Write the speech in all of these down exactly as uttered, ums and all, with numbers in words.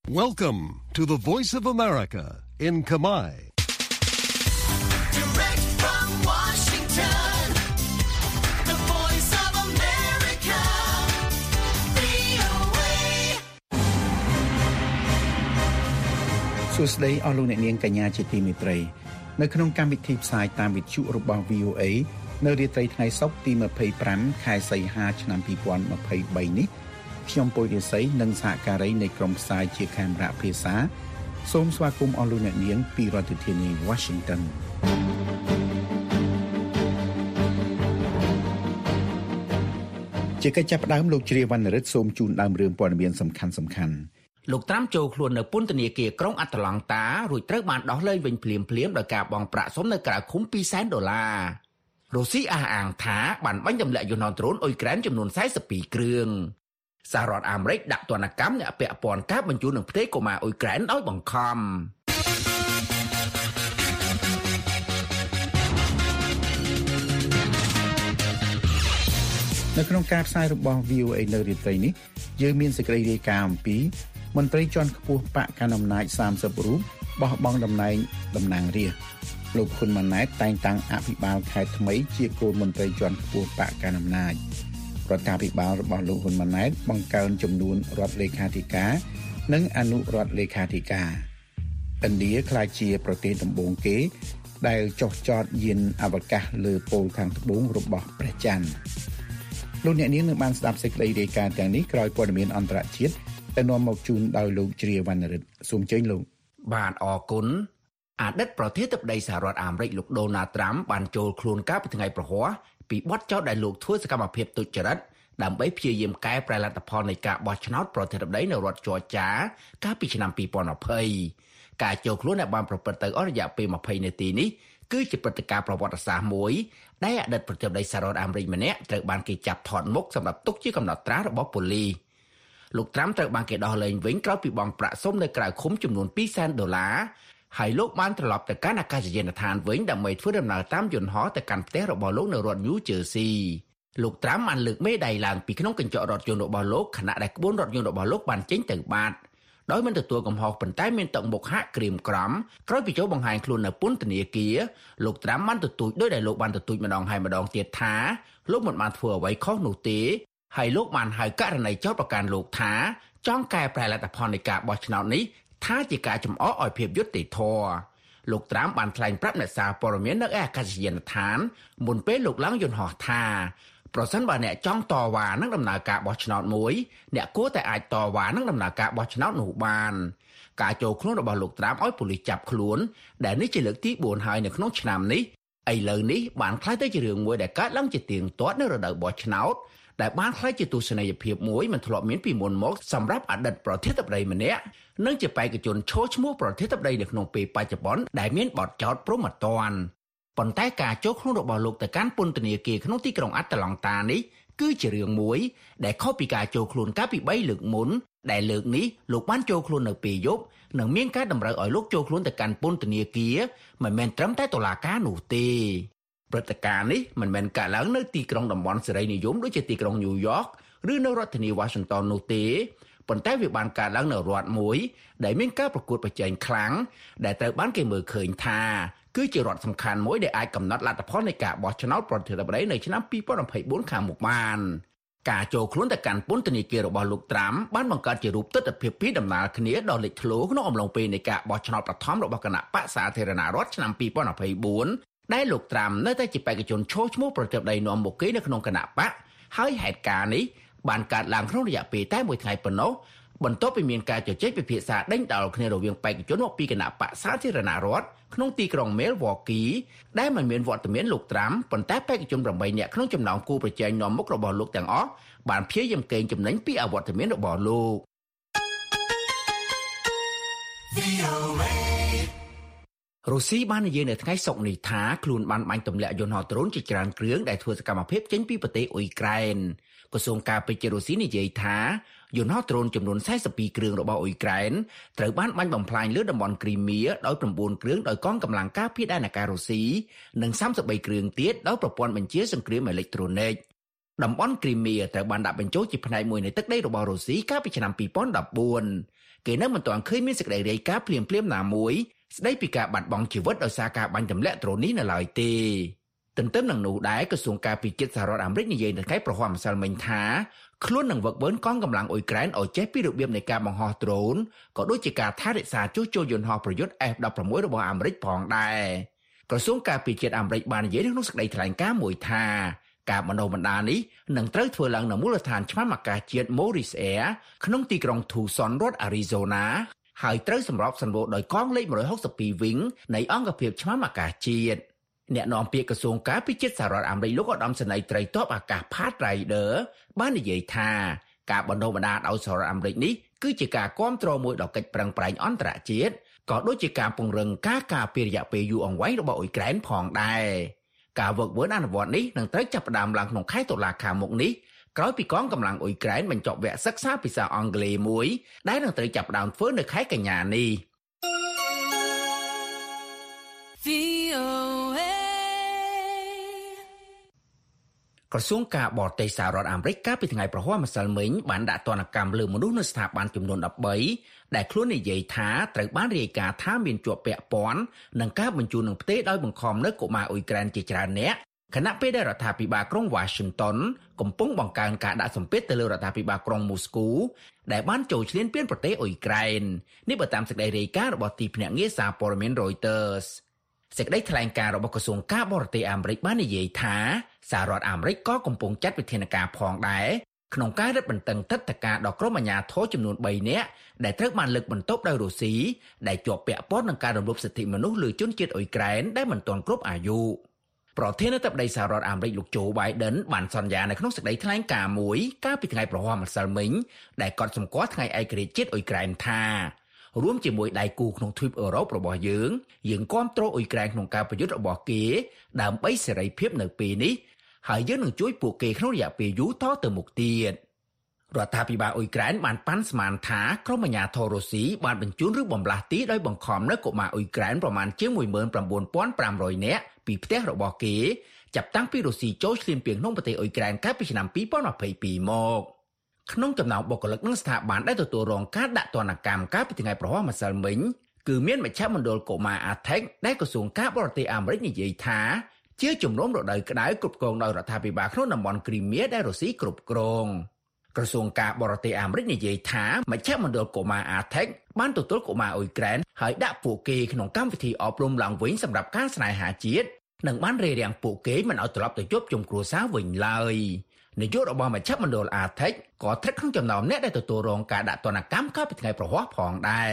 Welcome to the Voice of America in Khmer. Direct from Washington, the Voice of America, វី អូ เอសួស្តីអស់លោកអ្នកនាងកញ្ញាជាទីមេត្រីនៅក្នុងកម្មវិធីផ្សាយតាមវិទ្យុរបស់ វី អូ เอ នៅរាត្រីថ្ងៃសុក្រទីยี่สิบห้าខែសីហាឆ្នាំยี่สิบยี่สิบสามនេះខ្ញុំពុយរិស័យនិងសហការីនៃក្រុមផ្សាយជាកាមេរ៉ាភាសាសូមស្វាគមន៍អស់លោកអ្នកនាងពីរដ្ឋធានី Washington ជាកិច្ចចាប់ផ្ដើមលោកជ្រាវវណ្ណរិទ្ធសូមជូនដើមរឿងព័ត៌មានសំខាន់សំខាន់លោកត្រាំចូលខ្លួននៅពន្ធនាគារក្រុងអាត្លង់តារួចត្រូវបានដោះលែងវិញភ្លាមៗដោយការបង់ប្រាក់សុំនៅក្រៅឃុំពីរសែនដុល្លាររុស្ស៊ីអះអាងថាបានបាញ់ទម្លាក់យន្តហោះដ្រូនអ៊ុយក្រែនចំនួនสี่สิบสองគ្រឿងសហរដ្ឋអាមេរិកដាក់ទណ្ឌកម្មអ្នកពាក់ព័ន្ធការបញ្ជូននឹងផ្ទៃកុមារអ៊ុយក្រែនដោយបង្ខំនៅក្នុងការផ្សាយរបស់ វី អូ เอ នៅរាត្រីនេះយើងមានសេចក្តីរាយការណ៍អំពីមន្ត្រីជាន់ខ្ពស់បកកណ្ដាលអំណាចសាមសិបរូបបោះបង់តំណែងតំណាងរាស្ត្រលោកហ៊ុនម៉ាណែតតែងតាំងអភិបាលខេត្តថ្មីជាកូនមន្ត្រីជាន់ខ្ពស់បកកណ្ដាលអំណាចរដ្ឋាភិបាលរបស់លោកហ៊ុនម៉ាណែតបង្កើនចំនួនរដ្ឋលេខាធិការនិងអនុរដ្ឋលេខាធិការឥណ្ឌាក្លាយជាប្រទេសដំបូងគេដែលចុះចតយានអវកាសលើប៉ូលខាងត្បូងរបស់ព្រះច័ន្ទលោកអ្នកនាងនឹងបានស្ដាប់សេចក្តីរាយការណ៍ទាំងនេះក្រោយព័ត៌មានអន្តរជាតិដែលនាំមកជូនដោយលោកជ្រាវវណ្ណរិទ្ធសូមអញ្ជើញលោកបាទអរគុណអតីតប្រធានាធិបតីសហរដ្ឋអាមេរិកលោកដូណាល់ត្រាំបានចូលខ្លួនកាលពីថ្ងៃប្រហ័សពីបទចោទដែលលោកធ្វើសកម្មភាពទុច្ចរិតដើម្បីព្យាយាមកែប្រែលទ្ធផលនៃការបោះឆ្នោតប្រធានាធិបតីនៅរដ្ឋច័រចាកាលពីឆ្នាំยี่สิบยี่สิบការចូលខ្លួនដែលបានប្រព្រឹត្តទៅអស់រយៈពេលยี่สิบនាទីនេះគឺជាព្រឹត្តិការណ៍ប្រវត្តិសាស្ត្រមួយដែលអតីតប្រធានាធិបតីសហរដ្ឋអាមេរិកម្នាក់ត្រូវបានគេចាប់ថតមុខសម្រាប់ទុកជាកំណត់ត្រារបស់ប៉ូលីសលោកត្រាំត្រូវបានគេដោះលែងវិញក្រោយពីបង់ប្រាក់សុំនៅក្រៅឃុំចំនួនពីរសែនដុល្លារហើយលោកបានត្រឡប់ទៅកាន់អាកាសយានដ្ឋានវិញដើម្បីធ្វើដំណើរតាមយន្តហោះទៅកាន់ផ្ទះរបស់លោកនៅរដ្ឋ New Jersey លោកត្រាំបានលើកមេដៃឡើងពីក្នុងកញ្ចក់រថយន្តរបស់លោកខណៈដែលក្បួនរថយន្តរបស់លោកបានចេញទៅបាត់ដោយមិនទទួលកំហុសប៉ុន្តែមានទឹកមុខហាក់ក្រៀមក្រំក្រោយពីចូលបង្ហាញខ្លួននៅពន្ធនាគារលោកត្រាំបានទទូចដោយដែលលោកបានទទូចម្ដងហើយម្ដងទៀតថាលោកមិនបានធ្វើអ្វីខុសនោះទេហើយលោកបានហៅករណីចោទប្រកាន់លោកថាចង់កែប្រែលទ្ធផលនៃការបោះឆ្នោតនេះថាជាការចំអកឲ្យភាពយុត្តិធម៌លោកត្រាំបានថ្លែងប្រាប់អ្នកសារព័ត៌មាននៅឯអាកាសយានដ្ឋានមុនពេលលោកឡើងយន្តហោះថាប្រសិនបើអ្នកចង់តវ៉ានឹងដំណើរការបោះឆ្នោតមួយអ្នកគួរតែអាចតវ៉ានឹងដំណើរការបោះឆ្នោតនោះបានការចូលខ្លួនរបស់លោកត្រាំឲ្យប៉ូលីសចាប់ខ្លួនដែលនេះជាលើកទីបួនហើយនៅក្នុងឆ្នាំនេះឥឡូវនេះបានក្លាយទៅជារឿងមួយដែលកើតឡើងជាទៀងទាត់នៅរដូវបោះឆ្នោតដែលបានក្លាយជាទស្សនីយភាពមួយមិនធ្លាប់មានពីមុនមកសម្រាប់អតីតប្រធានាធិបតីម្នាក់និងជាបេក្ខជនឈរឈ្មោះប្រធានាធិបតីនៅក្នុងពេលបច្ចុប្បន្នដែលមានបទចោទព្រហ្មទណ្ឌប៉ុន្តែការចូលខ្លួនរបស់លោកទៅកាន់ពន្ធនាគារក្នុងទីក្រុងអាត្លង់តានេះគឺជារឿងមួយដែលខុសពីការចូលខ្លួនកាលពីបីលើកមុនដែលលើកនេះលោកបានចូលខ្លួននៅពេលយប់និងមានការតម្រូវឲ្យលោកចូលខ្លួនទៅកាន់ពន្ធនាគារមិនមែនត្រឹមតែតុលាការនោះទេព្រឹត្តិការណ៍នេះមិនមែនកើតឡើងនៅទីក្រុងតំបន់សេរីនិយមដូចជាទីក្រុងញូវយ៉កឬនៅរដ្ឋធានី Washington នោះទេប៉ុន្តែវាបានកើតឡើងនៅរដ្ឋមួយដែលមានការប្រកួតប្រជែងខ្លាំងដែលត្រូវបានគេមើលឃើញថាគឺជារដ្ឋសំខាន់មួយដែលអាចកំណត់លទ្ធផលនៃការបោះឆ្នោតប្រធានាធិបតីនៅឆ្នាំยี่สิบยี่สิบสี่ខាងមុខបានការចូលខ្លួនទៅកាន់ពន្ធនាគាររបស់លោកត្រាំបានបង្កើតជារូបទស្សនវិជ្ជាពីរដំណើរគ្នាដ៏លេចធ្លោក្នុងអំឡុងពេលនៃការបោះឆ្នោតបឋមរបស់គណៈបក្សសាធារណរដ្ឋឆ្នាំยี่สิบยี่สิบสี่ដែលលោកត្រាំនៅតែជាបេក្ខជនឈរឈ្មោះប្រធានាធិបតីនាំមុខគេនៅក្នុងគណៈបកហើយហេតុការណ៍នេះបានកើតឡើងក្នុងរយៈពេលតែមួយថ្ងៃប៉ុណ្ណោះបន្ទាប់ពីមានការជជែកពិភាក្សាដេញដោលគ្នារវាងបេក្ខជនមកពីគណៈបក្សសាធារណរដ្ឋក្នុងទីក្រុង Milwaukee ដែលមិនមានវត្តមានលោកត្រាំប៉ុន្តែបេក្ខជនប្រាំបីនាក់ក្នុងចំណោមគូប្រជែងនាំមុខរបស់លោកទាំងអស់បានព្យាយាមកេងចំណេញពីអវត្តមានរបស់លោករុស្ស៊ីបាននិយាយនៅថ្ងៃសុក្រនេះថាខ្លួនបានបាញ់ទម្លាក់យន្តហោះដ្រូនជាច្រើនគ្រឿងដែលធ្វើសកម្មភាពចេញពីប្រទេសអ៊ុយក្រែនក្រសួងការពាររុស្ស៊ីនិយាយថាយន្តហោះដ្រូនចំនួនสี่สิบสองគ្រឿងរបស់អ៊ុយក្រែនត្រូវបានបាញ់បំផ្លាញលើតំបន់គ្រីមៀដោយchínគ្រឿងដោយកងកម្លាំងការពារដែនអាកាសរុស្ស៊ីនិង三十បីគ្រឿងទៀតដោយប្រព័ន្ធបញ្ជាសង្គ្រាមអេឡិចត្រូនិកតំបន់គ្រីមៀត្រូវបានដាក់បញ្ចូលជាផ្នែកមួយនៃទឹកដីរបស់រុស្ស៊ីកាលពីឆ្នាំពីរពាន់ដប់បួនគេនៅមិនទាន់ឃើញមានសេចក្តីរាយការណ៍ភ្លាមៗណាមួយស្ដីពីការបាត់បង់ជីវិតដោយសារការបាញ់ទម្លាក់ដ្រូននេះនៅឡើយទេទន្ទឹមនឹងនោះដែរក្រសួងការពារជាតិសហរដ្ឋអាមេរិកនិយាយនៅថ្ងៃប្រហ័សម្សិលមិញថាខ្លួននឹងវឹកវើកងកម្លាំងអ៊ុយក្រែនឲ្យចេះពីរបៀបនៃការបង្ហោះដ្រូនក៏ដូចជាការថែរក្សាជួសជុលយន្តហោះប្រយុទ្ធ F 16 របស់អាមេរិកផងដែរក្រសួងការពារជាតិអាមេរិកបាននិយាយក្នុងសេចក្តីថ្លែងការណ៍មួយថាការបណ្ដុះបណ្ដាលនេះនឹងត្រូវធ្វើឡើងនៅមូលដ្ឋានឆ្មាំអាកាសជាតិ Morris Air ក្នុងទីក្រុង Tucson រដ្ឋ Arizona ហើយត្រូវសម្របសម្រួលដោយកងលេខone sixty-two វិញនៃអង្គភាពឆ្មាំអាកាសជាតិអ្នកនាំពាក្យក្រសួងការពារជាតិសហរដ្ឋអាមេរិកលោកឧត្តមសេនីយ៍ត្រីទ័ពអាកាស Pat Ryder បាននិយាយថាការបណ្ដុះបណ្ដាលដោយសហរដ្ឋអាមេរិកនេះគឺជាការគាំទ្រមួយដល់កិច្ចប្រឹងប្រែងអន្តរជាតិក៏ដូចជាការពង្រឹងការការពាររយៈពេលយូរអង្វែងរបស់អ៊ុយក្រែនផងដែរការវឹកវើអនុវត្តនេះនឹងត្រូវចាប់ផ្ដើមឡើងក្នុងខែតុលាខាងមុខនេះក្រោយពីកងកម្លាំងអ៊ុយក្រែនបញ្ចប់វគ្គសិក្សាភាសាអង់គ្លេសមួយដែលនឹងត្រូវចាប់ផ្ដើមធ្វើនៅខែកញ្ញានេះក្រសួងការបរទេសសហរដ្ឋអាមេរិកកាលពីថ្ងៃប្រហ័សម្សិលមិញបានដាក់ទណ្ឌកម្មលើមនុស្សនៅស្ថាប័នចំនួនthirteenដែលខ្លួននិយាយថាត្រូវបានរាយការណ៍ថាមានជាប់ពាក់ព័ន្ធនឹងការបញ្ជូននឹងផ្ទេរដោយបង្ខំនៅកុមារអ៊ុយក្រែនជាច្រើននាក់ខណៈពេលដែលរដ្ឋាភិបាលក្រុង Washington កំពុងបង្កើនការដាក់សម្ពាធទៅលើរដ្ឋាភិបាលក្រុង Moscow ដែលបានចូលឈ្លានពានប្រទេសអ៊ុយក្រែននេះបើតាមសេចក្តីរាយការណ៍របស់ទីភ្នាក់ងារសារព័ត៌មាន Reuters សេចក្តីថ្លែងការណ៍របស់ក្រសួងការបរទេសអាមេរិកបាននិយាយថាសហរដ្ឋអាមេរិកក៏កំពុងចាត់វិធានការផងដែរក្នុងការរឹតបន្តឹងទិដ្ឋាការដល់ក្រុមអាជ្ញាធរចំនួនthreeនាក់ដែលត្រូវបានលើកបន្ទប់ដោយរុស្ស៊ីដែលជាប់ពាក់ព័ន្ធនឹងការរំលោភសិទ្ធិមនុស្សលើជនជាតិអ៊ុយក្រែនដែលមិនទាន់គ្រប់អាយុប្រធានាធិបតីសហរដ្ឋអាមេរិកលោកโจ Biden បានសន្យានៅក្នុងសេចក្តីថ្លែងការណ៍មួយកាលពីថ្ងៃប្រហ័សម្សិលមិញដែលកត់សម្គាល់ថ្ងៃឯករាជ្យជាតិអ៊ុយក្រែនថារួមជាមួយដៃគូក្នុងទ្វីបអឺរ៉ុបរបស់យើងយើងគាំទ្រអ៊ុយក្រែនក្នុងការប្រយុទ្ធរបស់គេដើម្បីសេរីភាពនៅពេលនេះហើយយើងនឹងជួយពួកគេក្នុងរយៈពេលយូរតទៅមុខទៀតរដ្ឋាភិបាលអ៊ុយក្រែនបានប៉ាន់ស្មានថាក្រុមអាជ្ញាធររុស្ស៊ីបានបញ្ជូនឬបំលាស់ទីដោយបង្ខំនៅកុមារអ៊ុយក្រែនប្រមាណជាងone thousand nine hundredនាក់ពីផ្ទះរបស់គេចាប់តាំងពីរុស្ស៊ីចូលឈ្លានពានក្នុងប្រទេសអ៊ុយក្រែនកាលពីឆ្នាំtwenty twenty-twoមកក្នុងចំណោមបុគ្គលិកនិងស្ថាប័នដែលទទួលរងការដាក់ទណ្ឌកម្មកាលពីថ្ងៃប្រហ័សម្សិលមិញគឺមានមជ្ឈមណ្ឌលកុមារ A T E C ដែលក្រសួងការបរទេសអាមេរិកនិយាយថាជាជំនុំរដូវក្តៅគ្រប់គ្រងដោយរដ្ឋាភិបាលក្នុងតំបន់គ្រីមៀដែលរុស្ស៊ីគ្រប់គ្រងក្រសួងការបរទេសអាមេរិកនិយាយថាមជ្ឈមណ្ឌលកុមារ A T E C បានទទួលកុមារអ៊ុយក្រែនហើយដាក់ពួកគេក្នុងកម្មវិធីអប់រំឡើងវិញសម្រាប់ការស្នេហាជាតិនិងបានរារាំងពួកគេមិនឲ្យត្រឡប់ទៅជួបជុំគ្រួសារវិញឡើយនាយករបស់មជ្ឈមណ្ឌល A T E C ក៏ស្ថិតក្នុងចំណោមអ្នកដែលទទួលរងការដាក់ទណ្ឌកម្មកាលពីថ្ងៃប្រហ័សផងដែរ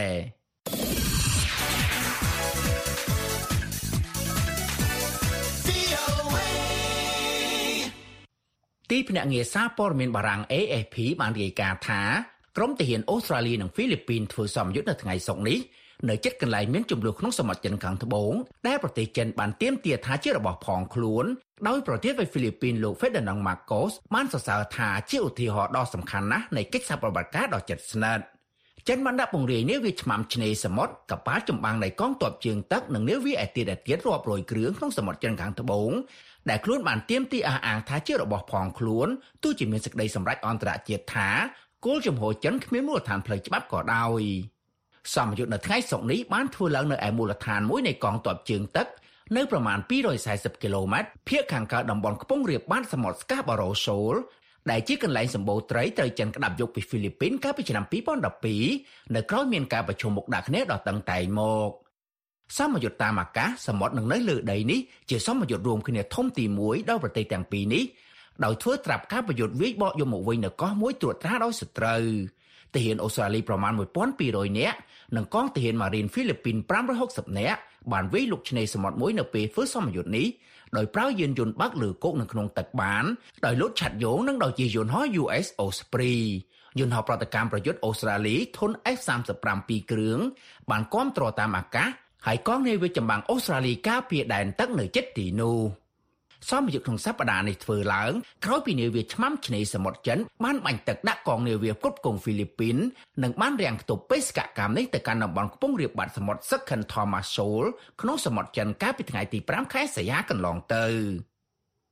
ទីភ្នាក់ងារសារព័ត៌មានបារាំង A F P បានរាយការណ៍ថាក្រុមទាហានអូស្ត្រាលីនិងហ្វីលីពីនធ្វើសម្ពយុទ្ធនៅថ្ងៃសុក្រនេះនៅជិតកន្លែងមានជម្លោះក្នុងសមុទ្រចិនខាងត្បូងដែលប្រទេសចិនបានទាមទារថាជារបស់ផងខ្លួនដោយប្រធានាធិបតីហ្វីលីពីនលោក Ferdinand Marcos បានសរសើរថាជាឧទាហរណ៍ដ៏សំខាន់ណាស់នៃកិច្ចសហប្រតិបត្តិការដ៏ជិតស្និទ្ធចិនបានដាក់ពង្រាយនាវាឆ្មាំឆ្នេរសមុទ្រកប៉ាល់ចម្បាំងនៃកងទ័ពជើងទឹកនិងនាវាឯទៀតឯទៀតរាប់រយគ្រឿងក្នុងសមុទ្រចិនខាងត្បូងដែលខ្លួនបានទាមទារអះអាងថាជារបស់ផងខ្លួនទោះជាមានសេចក្តីសម្រេចអន្តរជាតិថាគោលជំហរចិនគ្មានមូលដ្ឋានផ្លូវច្បាប់ក៏ដោយសម្ពយុទ្ធនៅថ្ងៃសុក្រនេះបានធ្វើឡើងនៅឯមូលដ្ឋានមួយនៃកងទ័ពជើងទឹកនៅប្រមាណtwo hundred fortyគីឡូម៉ែត្រភាគខាងកើតតំបន់ខ្ពង់រាបបាតសមុទ្រ Scarborough Shoal ដែលជាកន្លែងសម្បូរត្រីត្រូវចិនក្តាប់យកពីហ្វីលីពីនកាលពីឆ្នាំtwenty twelveនៅក្រោយមានការប្រជុំមុខដាក់គ្នាដ៏តឹងតែងមកសម្ពយុទ្ធតាមអាកាសសមុទ្រនិងនៅលើដីនេះជាសម្ពយុទ្ធរួមគ្នាធំទីoneដោយប្រទេសទាំងពីរនេះដោយធ្វើត្រាប់ការប្រយុទ្ធវាយបកយកមកវិញនៅកោះមួយត្រួតត្រាដោយសត្រូវទាហានអូស្ត្រាលីប្រមាណone thousand two hundredនាក់និងកងទាហានម៉ារីនហ្វីលីពីនfive hundred sixtyនាក់បានវាយលុកឆ្នេរសមុទ្រមួយនៅពេលធ្វើសម្ពយុទ្ធនេះដោយប្រើយានយន្តបាក់លើគោកនៅក្នុងទឹកបានដោយលោតឆាត់យងនិងដោយជាយន្តហោះ U S Osprey យន្តហោះប្រតិកម្មប្រយុទ្ធអូស្ត្រាលីធុន F thirty-five twoគ្រឿងបានគាំទ្រតាមអាកាសហើយកងនាវាចម្បាំងអូស្ត្រាលីការពារដែនទឹកនៅជិតទីនោះសម្ពយុទ្ធក្នុងសប្តាហ៍នេះធ្វើឡើងក្រោយពីនាវាឆ្មាំឆ្នេរសមុទ្រចិនបានបាញ់ទឹកដាក់កងនាវាគ្រប់គ្រងហ្វីលីពីននិងបានរាំងខ្ទប់បេសកកម្មនេះទៅកាន់តំបន់ខ្ពង់រាបបាតសមុទ្រ Second Thomas Shoal ក្នុងសមុទ្រចិនកាលពីថ្ងៃទីfiveខែសីហាកន្លងទៅ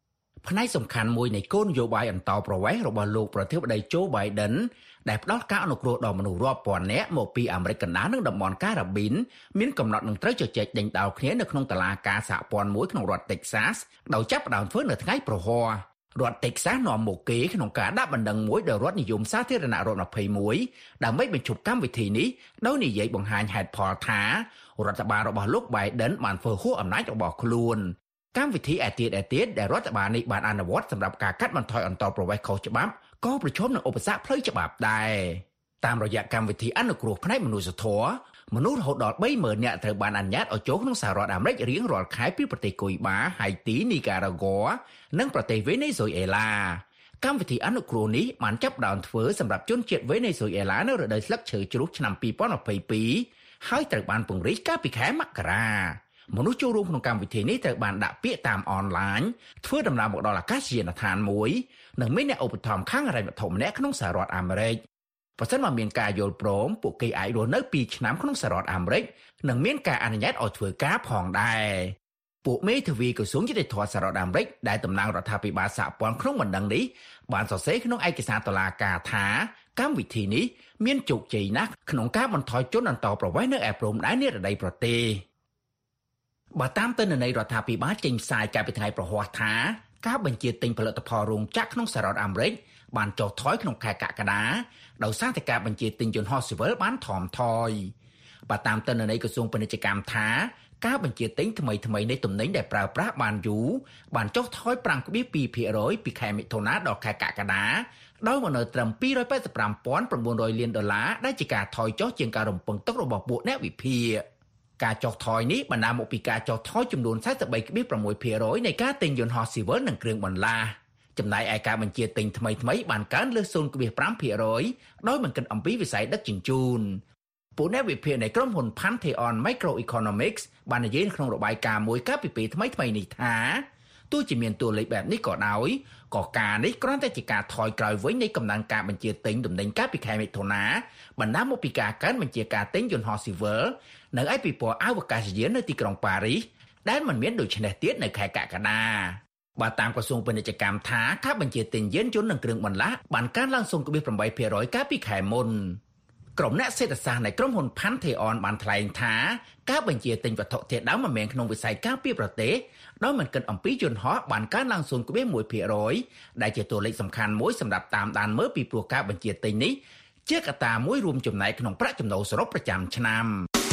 ផ្នែកសំខាន់មួយនៃគោលនយោបាយអន្តរប្រវេសន៍របស់លោកប្រធានាធិបតី Joe Biden ដែលផ្ដល់ការអនុគ្រោះដល់មនុស្សរាប់ពាន់នាក់មកពីអាមេរិកកណ្ដាលនិងតំបន់ការ៉ាប៊ីនមានកំណត់នឹងត្រូវជជែកដេញដោលគ្នានៅក្នុងតុលាការសហព័ន្ធមួយក្នុងរដ្ឋ Texas ដោយចាប់ផ្ដើមធ្វើនៅថ្ងៃប្រហ័សរដ្ឋ Texas នាំមុខគេក្នុងការដាក់បណ្ដឹងមួយដល់រដ្ឋនិយមសាធារណរដ្ឋยี่สิบเอ็ดដើម្បីបញ្ឈប់កម្មវិធីនេះដោយនិយាយបង្ហាញហេតុផលថារដ្ឋបាលរបស់លោក Biden បានធ្វើហួសអំណាចរបស់ខ្លួនកម្មវិធីឯទៀតឯទៀតដែលរដ្ឋបាលនេះបានអនុវត្តសម្រាប់ការកាត់បន្ថយអន្តរប្រវេសន៍ខុសច្បាប់ក៏ប្រឈមនឹងឧបសគ្គផ្លូវច្បាប់ដែរតាមរយៈកម្មវិធីអនុគ្រោះផ្នែកមនុស្សធម៌មនុស្សរហូតដល់三ម៉ឺននាក់ត្រូវបានអនុញ្ញាតឲ្យចូលក្នុងសហរដ្ឋអាមេរិករៀងរាល់ខែពីប្រទេសកុយបាហៃទីនីការ៉ាហ្គានិងប្រទេសវេណេស៊ុយអេឡាកម្មវិធីអនុគ្រោះនេះបានចាប់ផ្ដើមធ្វើសម្រាប់ជនជាតិវេណេស៊ុយអេឡានៅរដូវស្លឹកឈើជ្រុះឆ្នាំยี่สิบยี่สิบเอ็ดហើយត្រូវបានពង្រីកកាលពីខែមករាមនុស្សចូលរួមក្នុងកម្មវិធីនេះត្រូវបានដាក់ពាក្យតាមអនឡាញធ្វើដំណើរមកដល់អាកាសយានដ្ឋានមួយនិងមានអ្នកឧបត្ថម្ភខាងហិរញ្ញវត្ថុម្នាក់ក្នុងសហរដ្ឋអាមេរិកបើសិនមកមានការយល់ព្រមពួកគេអាចរស់នៅពីរឆ្នាំក្នុងសហរដ្ឋអាមេរិកនិងមានការអនុញ្ញាតឲ្យធ្វើការផងដែរពួកមេធាវីក្រសួងយុតិធម៌សហរដ្ឋអាមេរិកដែលតំណាងរដ្ឋាភិបាលសហព័ន្ធក្នុងបណ្ដឹងនេះបានសរសេរក្នុងឯកសារតុលាការថាកម្មវិធីនេះមានជោគជ័យណាស់ក្នុងការបន្ថយជនអន្តោប្រវេសន៍នៅឯព្រំដែននិរដីប្រទេសបើតាមទិន្នន័យរដ្ឋាភិបាលចេញផ្សាយកាលពីថ្ងៃប្រហ័សថាការបញ្ជាទិញផលិតផលរោងចក្រក្នុងសហរដ្ឋអាមេរិកបានចុះថយក្នុងខែកក្កដាដោយសារតែការបញ្ជាទិញយន្តហោះស៊ីវិលបានថមថយបើតាមទិន្នន័យក្រសួងពាណិជ្ជកម្មថាការបញ្ជាទិញថ្មីថ្មីនៃទំនិញដែលប្រើប្រាស់បានយូរបានចុះថយfive point twoភាគរយ ពីខែមិថុនាដល់ខែកក្កដាដោយមកនៅត្រឹមtwo hundred eighty-five thousand nine hundredលានដុល្លារដែលជាការថយចុះជាងការរំពឹងទុករបស់ពួកអ្នកវិភាគការចុះថយនេះបណ្ដាលមកពីការចុះថយចំនួនforty-three point sixភាគរយនៃការទិញយន្តហោះស៊ីវិលនិងគ្រឿងបន្លាស់ចំណែកឯការបញ្ជាទិញថ្មីថ្មីបានកើនលើសzero point fiveភាគរយដោយមិនគិតអំពីវិស័យដឹកជញ្ជូនពួកអ្នកវិភាគនៃក្រុមហ៊ុន Pantheon Microeconomics បាននិយាយក្នុងរបាយការណ៍មួយកាលពីពេលថ្មីថ្មីនេះថាទោះជាមានតួលេខបែបនេះក៏ដោយក៏ការនេះគ្រាន់តែជាការថយក្រោយវិញនៃកំណើនការបញ្ជាទិញទំនិញកាលពីខែមិថុនាបណ្ដាលមកពីការកើនបញ្ជាការទិញយន្តហោះស៊ីវិលនៅឯពិព័រណ៍អវកាសយាននៅទីក្រុងប៉ារីសដែលមិនមានដូចនេះទៀតនៅខែកក្កដាបើតាមក្រសួងពាណិជ្ជកម្មថាការបញ្ជាទិញយានយន្តនិងគ្រឿងបន្លាស់បានកើនឡើងzero point eightភាគរយកាលពីខែមុនក្រុមអ្នកសេដ្ឋសាស្ត្រនៃក្រុមហ៊ុន Pantheon បានថ្លែងថាការបញ្ជាទិញវត្ថុធាតុដើមមិនមែនក្នុងវិស័យការពារប្រទេសដោយមិនគិតអំពីយន្តហោះបានកើនឡើងzero point oneភាគរយដែលជាតួលេខសំខាន់មួយសម្រាប់តាមដានមើលពីព្រោះការបញ្ជាទិញនេះជាកត្តាមួយរួមចំណែកក្នុងប្រាក់ចំណូលសរុបប្រចាំឆ្នាំ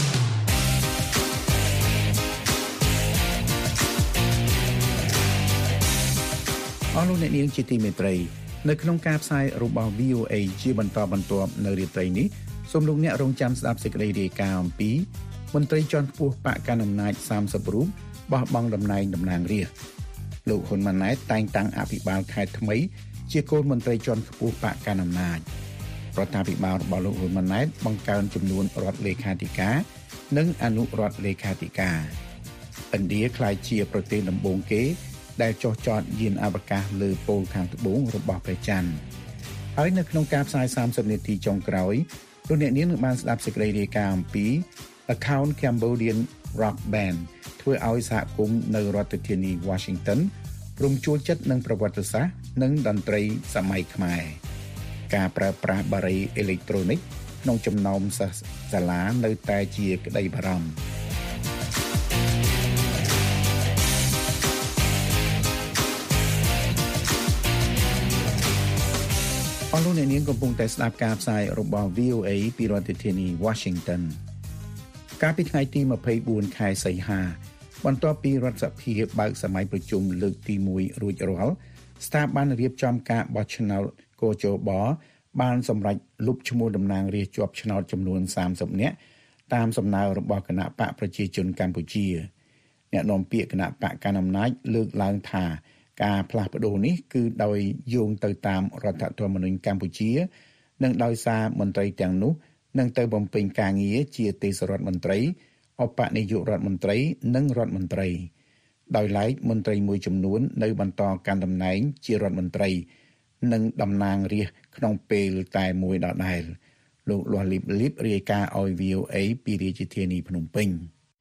អស់លោកអ្នកនាងជាទីមេត្រីនៅក្នុងការផ្សាយរបស់ V O A ជាបន្តបន្ទាប់នៅរាត្រីនេះសូមលោកអ្នករងចាំស្ដាប់សេចក្តីរាយការណ៍អំពីមន្ត្រីជាន់ខ្ពស់បកកណ្ដាលអំណាចthirtyរូបបោះបង់តំណែងតំណាងរាស្ត្រលោកហ៊ុនម៉ាណែតតែងតាំងអភិបាលខេត្តថ្មីជាកូនមន្ត្រីជាន់ខ្ពស់បកកណ្ដាលអំណាចរដ្ឋាភិបាលរបស់លោកហ៊ុនម៉ាណែតបង្កើនចំនួនរដ្ឋលេខាធិការនិងអនុរដ្ឋលេខាធិការឥណ្ឌាក្លាយជាប្រទេសដំបូងគេដែលចុះចតយានអវកាសលើប៉ូលខាងត្បូងរបស់ព្រះច័ន្ទហើយនៅក្នុងការផ្សាយthirtyនាទីចុងក្រោយលោកអ្នកនាងនឹងបានស្ដាប់សេចក្តីរាយការណ៍អំពី Account Cambodian Rock Band ធ្វើឲ្យសហគមន៍នៅរដ្ឋធានី Washington រំជួលចិត្តនឹងប្រវត្តិសាស្ត្រនិងតន្ត្រីសម័យខ្មែរការប្រើប្រាស់បារីអេឡិចត្រូនិកក្នុងចំណោមសិស្សសាលានៅតែជាក្តីបារម្ភអស់លោកអ្នកនាងកំពុងតែស្ដាប់ការផ្សាយរបស់ V O A ពីរដ្ឋធានី Washington កាលពីថ្ងៃទីtwenty-fourខែសីហាបន្ទាប់ពីរដ្ឋសភាបើកសម័យប្រជុំលើកទីoneរួចរាល់ស្ថាប័នរៀបចំការបោះឆ្នោតកោជបបានសម្រេចលុបឈ្មោះតំណាងរាស្ត្រជាប់ឆ្នោតចំនួនthirtyនាក់តាមសំណើរបស់គណៈបកប្រជាជនកម្ពុជាអ្នកនាំពាក្យគណៈបកកណ្ដាលអំណាចលើកឡើងថាការផ្លាស់ប្ដូរនេះគឺដោយយោងទៅតាមរដ្ឋធម្មនុញ្ញកម្ពុជានិងដោយសារមន្ត្រីទាំងនោះនឹងទៅបំពេញការងារជាទេសរដ្ឋមន្ត្រីឧបនាយករដ្ឋមន្ត្រីនិងរដ្ឋមន្ត្រីដោយឡែកមន្ត្រីមួយចំនួននៅបន្តកាន់តំណែងជារដ្ឋមន្ត្រីនិងតំណាងរាស្ត្រក្នុងពេលតែមួយដដែលលោកលាស់លីបលីបរាយការណ៍ឲ្យ V O A ពីរាជធានីភ្នំពេញ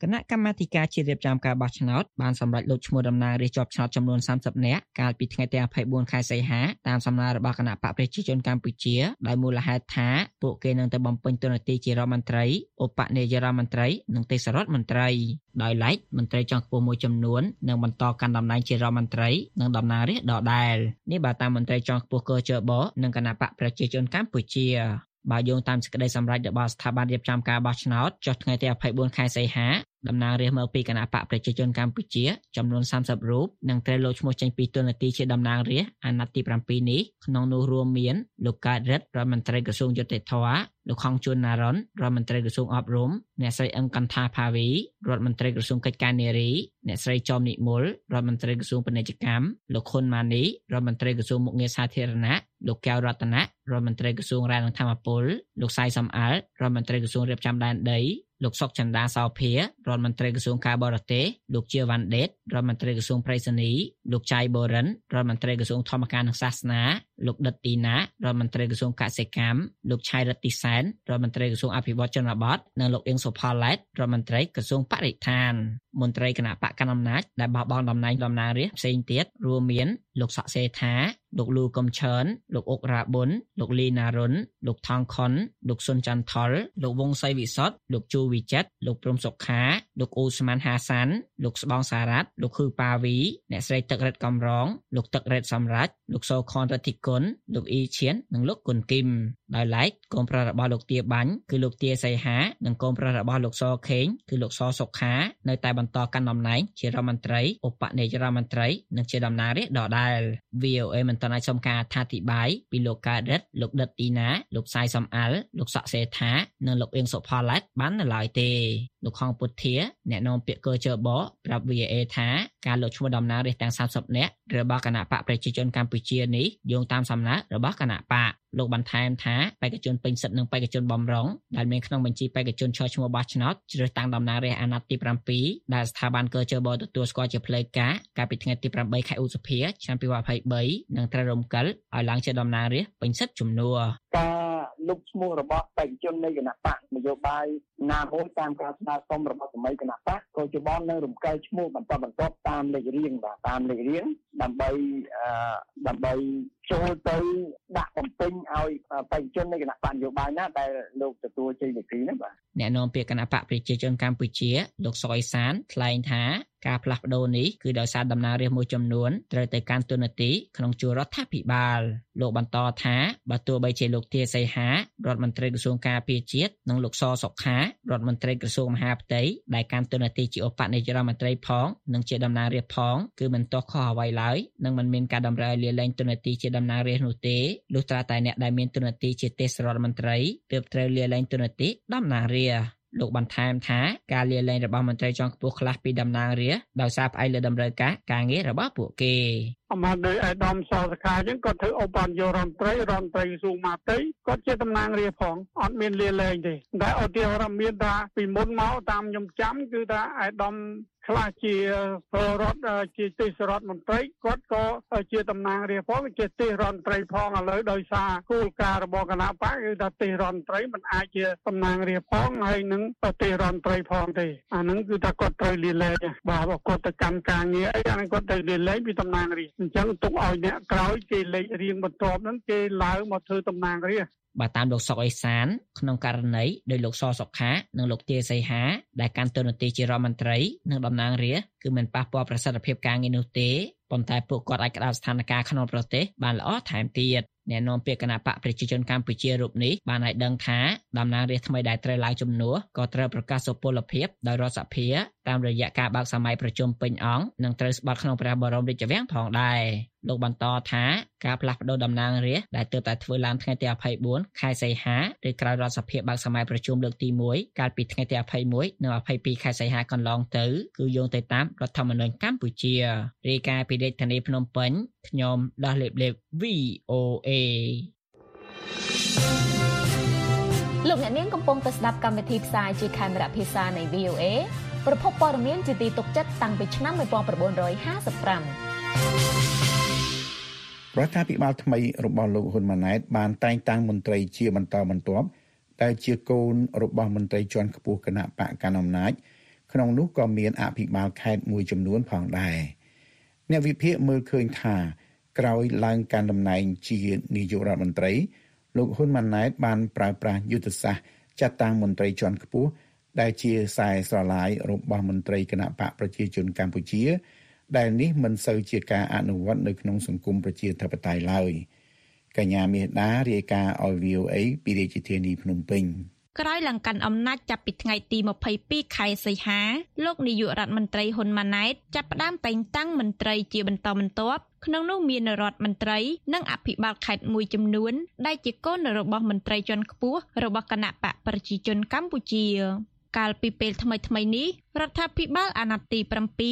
គណៈកម្មាធិការជាតិរៀបចំការបោះឆ្នោតបានសម្រេចលុបឈ្មោះតំណាងរាស្ត្រជាប់ឆ្នោតចំនួនសាមសិបនាក់កាលពីថ្ងៃទីยี่สิบสี่ខែសីហាតាមសំណើរបស់គណៈបកប្រជាជនកម្ពុជាដោយមូលហេតុថាពួកគេនឹងទៅបំពេញតួនាទីជារដ្ឋមន្ត្រីឧបនាយករដ្ឋមន្ត្រីនិងទេសរដ្ឋមន្ត្រីដោយឡែកមន្ត្រីជាន់ខ្ពស់មួយចំនួននឹងបន្តកាន់តំណែងជារដ្ឋមន្ត្រីនិងតំណាងរាស្ត្រដដែលនេះបើតាមមន្ត្រីជាន់ខ្ពស់កជបនិងគណៈបកប្រជាជនកម្ពុជាបើយោងតាមសេចក្តីសម្រេចរបស់ស្ថាប័នរៀបចំការបោះឆ្នោតចុះថ្ងៃទីยี่สิบสี่ខែសីហាតំណាងរាស្ត្រមកពីគណៈបកប្រជាជនកម្ពុជាចំនួនសាមសិបរូបនឹងត្រូវលុបឈ្មោះចេញពីតួនាទីជាតំណាងរាស្ត្រអាណត្តិទីbảyនេះក្នុងនោះរួមមានលោកកើតរិទ្ធរដ្ឋមន្ត្រីក្រសួងយុតិធម៌លោកខងជួនណារ៉ុនរដ្ឋមន្ត្រីក្រសួងអប់រំអ្នកស្រីអឹងកន្ថាផាវីរដ្ឋមន្ត្រីក្រសួងកិច្ចការនារីអ្នកស្រីចំនិមលរដ្ឋមន្ត្រីក្រសួងពាណិជ្ជកម្មលោកខុនម៉ានីរដ្ឋមន្ត្រីក្រសួងមុខងារសាធារណៈលោកកៅរតនៈរដ្ឋមន្ត្រីក្រសួងរាយនឹងធម្មពលលោកសៃសំអាលរដ្ឋមន្ត្រីក្រសួងរៀបចំដែនដីលោកសុកចន្ទាសោភារដ្ឋមន្ត្រីក្រសួងការបរទេសលោកជាវ៉ាន់ដេតរដ្ឋមន្ត្រីក្រសួងប្រៃសណីលោកចៃបូរិនរដ្ឋមន្ត្រីក្រសួងធម្មការនិងសាសនាលោកដិតទីណារដ្ឋមន្ត្រីក្រសួងកសិកម្មលោកឆៃរតទីសែនរដ្ឋមន្ត្រីក្រសួងអភិវឌ្ឍជនបទនិងលោកអៀងសុផល្លែតរដ្ឋមន្ត្រីក្រសួងបរិស្ថានមន្ត្រីគណៈបកកណ្ដាលអំណាចដែលបោះបង់តំណែងតំណាងរាស្ត្រផ្សេងទៀតរួមមានលោកសក់សេថាលោកលូកំឆើនលោកអុករ៉ាប៊ុនលោកលីណារុនលោកថងខុនលោកសុនច័ន្ទថុលលោកវងសីវិសុទ្ធលោកជូវិចិត្រលោកព្រំសុខាលោកអ៊ូស្មានហាសាន់លោកស្បង់សារ៉ាត់លោកខឺប៉ាវីអ្នកស្រីទឹករ៉ិតកំរងលោកទឹករ៉ិតសំរាច់លោកសូខនរតិគុណលោកអ៊ីឈៀននិងលោកគុនគឹមដោយឡែកកូនប្រុសរបស់លោកទាបាញ់គឺលោកទាសីហានិងកូនប្រុសរបស់លោកសខេងគឺលោកសសុខានៅតែបន្តកាន់តំណែងជារដ្ឋមន្ត្រីឧបនាយករដ្ឋមន្ត្រីនិងជាតំណាងរាស្ត្រដដែល វី អូ អេ មិនទាន់អាចសុំការអធិប្បាយពីលោកកើតរិទ្ធលោកដិតទីណាលោកសៃសំអាល់លោកសក់សេថានិងលោកអៀងសុផល្លែតបាននៅឡើយទេលោកខងពុទ្ធាអ្នកនាំពាក្យកជបប្រាប់ វី អូ អេ ថាការលុបឈ្មោះតំណាងរាស្ត្រទាំងសាមសិបនាក់របស់គណៈបកប្រជាជនកម្ពុជានេះយោងតាមសំណើរបស់គណៈបកលោកបន្ថែមថាបេក្ខជនពេញសិទ្ធិនិងបេក្ខជនបំរុងដែលមានក្នុងបញ្ជីបេក្ខជនឈរឈ្មោះបោះឆ្នោតជ្រើសតាំងតំណាងរាស្ត្រអាណត្តិទី7ដែលស្ថាប័នកជបទទួលស្គាល់ជាផ្លូវការកាលពីថ្ងៃទីeightខែឧសភាឆ្នាំtwo thousand twenty-threeនឹងត្រូវរំកិលឲ្យឡើងជាតំណាងរាស្ត្រពេញសិទ្ធិជំនួសការលុបឈ្មោះរបស់បេក្ខជននៃគណៈបកនយោបាយណាមួយតាមការស្នើសុំរបស់សមាជិកគណៈបកក៏ជាបាននឹងរំកិលឈ្មោះបន្តបន្ទាប់តាមលេខរៀងបាទតាមលេខរៀងដើម្បីអឺដើម្បីចូលទៅដាក់បំពេញឲ្យបេក្ខជននៃគណៈបកនយោបាយណាដែលលោកទទួលជ័យលាភីហ្នឹងបាទអ្នកនាំពាក្យគណៈបកប្រជាជនកម្ពុជាលោកសុកអេសានថ្លែងថាការផ្លាស់ប្ដូរនេះគឺដោយសារតំណាងរាស្ត្រមួយចំនួនត្រូវទៅកាន់តួនាទីក្នុងជួររដ្ឋាភិបាលលោកបន្តថាបើទោះបីជាលោកទាសីហារដ្ឋមន្ត្រីក្រសួងការពារជាតិនិងលោកសសុខារដ្ឋមន្ត្រីក្រសួងមហាផ្ទៃដែលកាន់តួនាទីជាឧបនាយករដ្ឋមន្ត្រីផងនិងជាតំណាងរាស្ត្រផងគឺមិនទាស់ខុសអ្វីឡើយនិងមិនមានការតម្រូវឲ្យលាលែងតួនាទីជាតំណាងរាស្ត្រនោះទេលុះត្រាតែអ្នកដែលមានតួនាទីជាទេសរដ្ឋមន្ត្រីទើបត្រូវលាលែងតួនាទីតំណាងរាស្ត្រលោកបន្ថែមថាការលាលែងរបស់មន្ត្រីជាន់ខ្ពស់ខ្លះពីតំណាងរាស្ត្រដោយសារផ្អែកលើតម្រូវការការងាររបស់ពួកគេអមដោយឯកឧត្តមសសុខាអញ្ចឹងគាត់ធ្វើឧបនាយករដ្ឋមន្ត្រីរដ្ឋមន្ត្រីក្រសួងមហាផ្ទៃគាត់ជាតំណាងរាស្ត្រផងអត់មានលាលែងទេតែឧទាហរណ៍មានថាពីមុនមកតាមខ្ញុំចាំគឺថាឯកឧត្តមខ្លះជារដ្ឋជាទេសរដ្ឋមន្ត្រីគាត់ក៏ជាតំណាងរាស្ត្រផងជាទេសរដ្ឋមន្ត្រីផងឥឡូវដោយសារគោលការណ៍របស់គណៈបកគឺថាទេសរដ្ឋមន្ត្រីមិនអាចជាតំណាងរាស្ត្រផងហើយនឹងទេសរដ្ឋមន្ត្រីផងទេអាហ្នឹងគឺថាគាត់ត្រូវលាលែងបាទគាត់ទៅកាន់ការងារអីអាហ្នឹងគាត់ត្រូវលាលែងពីតំណាងរាស្ត្រអញ្ចឹងទុកឲ្យអ្នកក្រោយគេលេខរៀងបន្ទាប់ហ្នឹងគេឡើងមកធ្វើតំណាងរាស្ត្របើតាមលោកសុកអេសានក្នុងករណីដោយលោកសសុខានិងលោកទាសីហាដែលកាន់តួនាទីជារដ្ឋមន្ត្រីនិងតំណាងរាស្ត្រគឺមិនប៉ះពាល់ប្រសិទ្ធភាពការងារនោះទេប៉ុន្តែពួកគាត់អាចក្តារស្ថានភាពក្នុងប្រទេសបានល្អថែមទៀតអ្នកនាំពាក្យគណៈបកប្រជាជនកម្ពុជារូបនេះបានឲ្យដឹងថាតំណាងរាស្ត្រថ្មីដែលត្រូវឡើងជំនួសក៏ត្រូវប្រកាសសុពលភាពដោយរដ្ឋសភាតាមរយៈការបើកសម័យប្រជុំពេញអង្គនិងត្រូវស្បត់ក្នុងព្រះបរមរាជវាំងផងដែរលោកបន្តថាការផ្លាស់ប្តូរតំណាងរាស្ត្រដែលទើបតែធ្វើឡើងថ្ងៃទីtwenty-fourខែសីហាឬក្រោយរដ្ឋសភាបើកសម័យប្រជុំលើកទីoneកាលពីថ្ងៃទីtwenty-oneនិងtwenty-twoខែសីហាកន្លងទៅគឺយោងទៅតាមរដ្ឋធម្មនុញ្ញកម្ពុជារាយការណ៍ពីរាជធានីភ្នំពេញខ្ញុំដោះលេបលេប វី អូ អេលោកអ្នកនាងកំពុងតែស្ដាប់កម្មវិធីផ្សាយជាខេមរៈភាសានៃ វី អូ អេ ប្រភពព័ត៌មានជាទីទុកចិត្តតាំងពីឆ្នាំnineteen fifty-five រដ្ឋាភិបាលថ្មីរបស់លោកហ៊ុនម៉ាណែតបានតែងតាំងមន្ត្រីជាបន្តបន្ទាប់ដែលជាកូនរបស់មន្ត្រីជាន់ខ្ពស់គណៈបកកណ្ដាលអំណាចក្នុងនោះក៏មានអភិបាលខេត្តមួយចំនួនផងដែរអ្នកវិភាគមើលឃើញថាក្រោយឡើងកាន់តំណែងជានាយករដ្ឋមន្ត្រីលោកហ៊ុនម៉ាណែតបានប្រើប្រាស់យុទ្ធសាស្ត្រចាត់តាំងមន្ត្រីជាន់ខ្ពស់ដែលជាខ្សែស្រឡាយរបស់មន្ត្រីគណៈបកប្រជាជនកម្ពុជាដែលនេះមិនសូវជាការអនុវត្តនៅក្នុងសង្គមប្រជាធិបតេយ្យឡើយកញ្ញាមាសដារាយការណ៍ឲ្យ វី អូ អេ ពីរាជធានីភ្នំពេញក្រោយឡើងកាន់អំណាចចាប់ពីថ្ងៃទីម្ភៃពីរខែសីហាលោកនាយករដ្ឋមន្ត្រីហ៊ុនម៉ាណែតចាប់ផ្ដើមតែងតាំងមន្ត្រីជាបន្តបន្ទាប់ក្នុងនោះមានរដ្ឋមន្ត្រីនិងអភិបាលខេត្តមួយចំនួនដែលជាកូនរបស់មន្ត្រីជាន់ខ្ពស់របស់គណៈបកប្រជាជនកម្ពុជាកាលពីពេលថ្មីៗនេះរដ្ឋាភិបាលអាណត្តិទី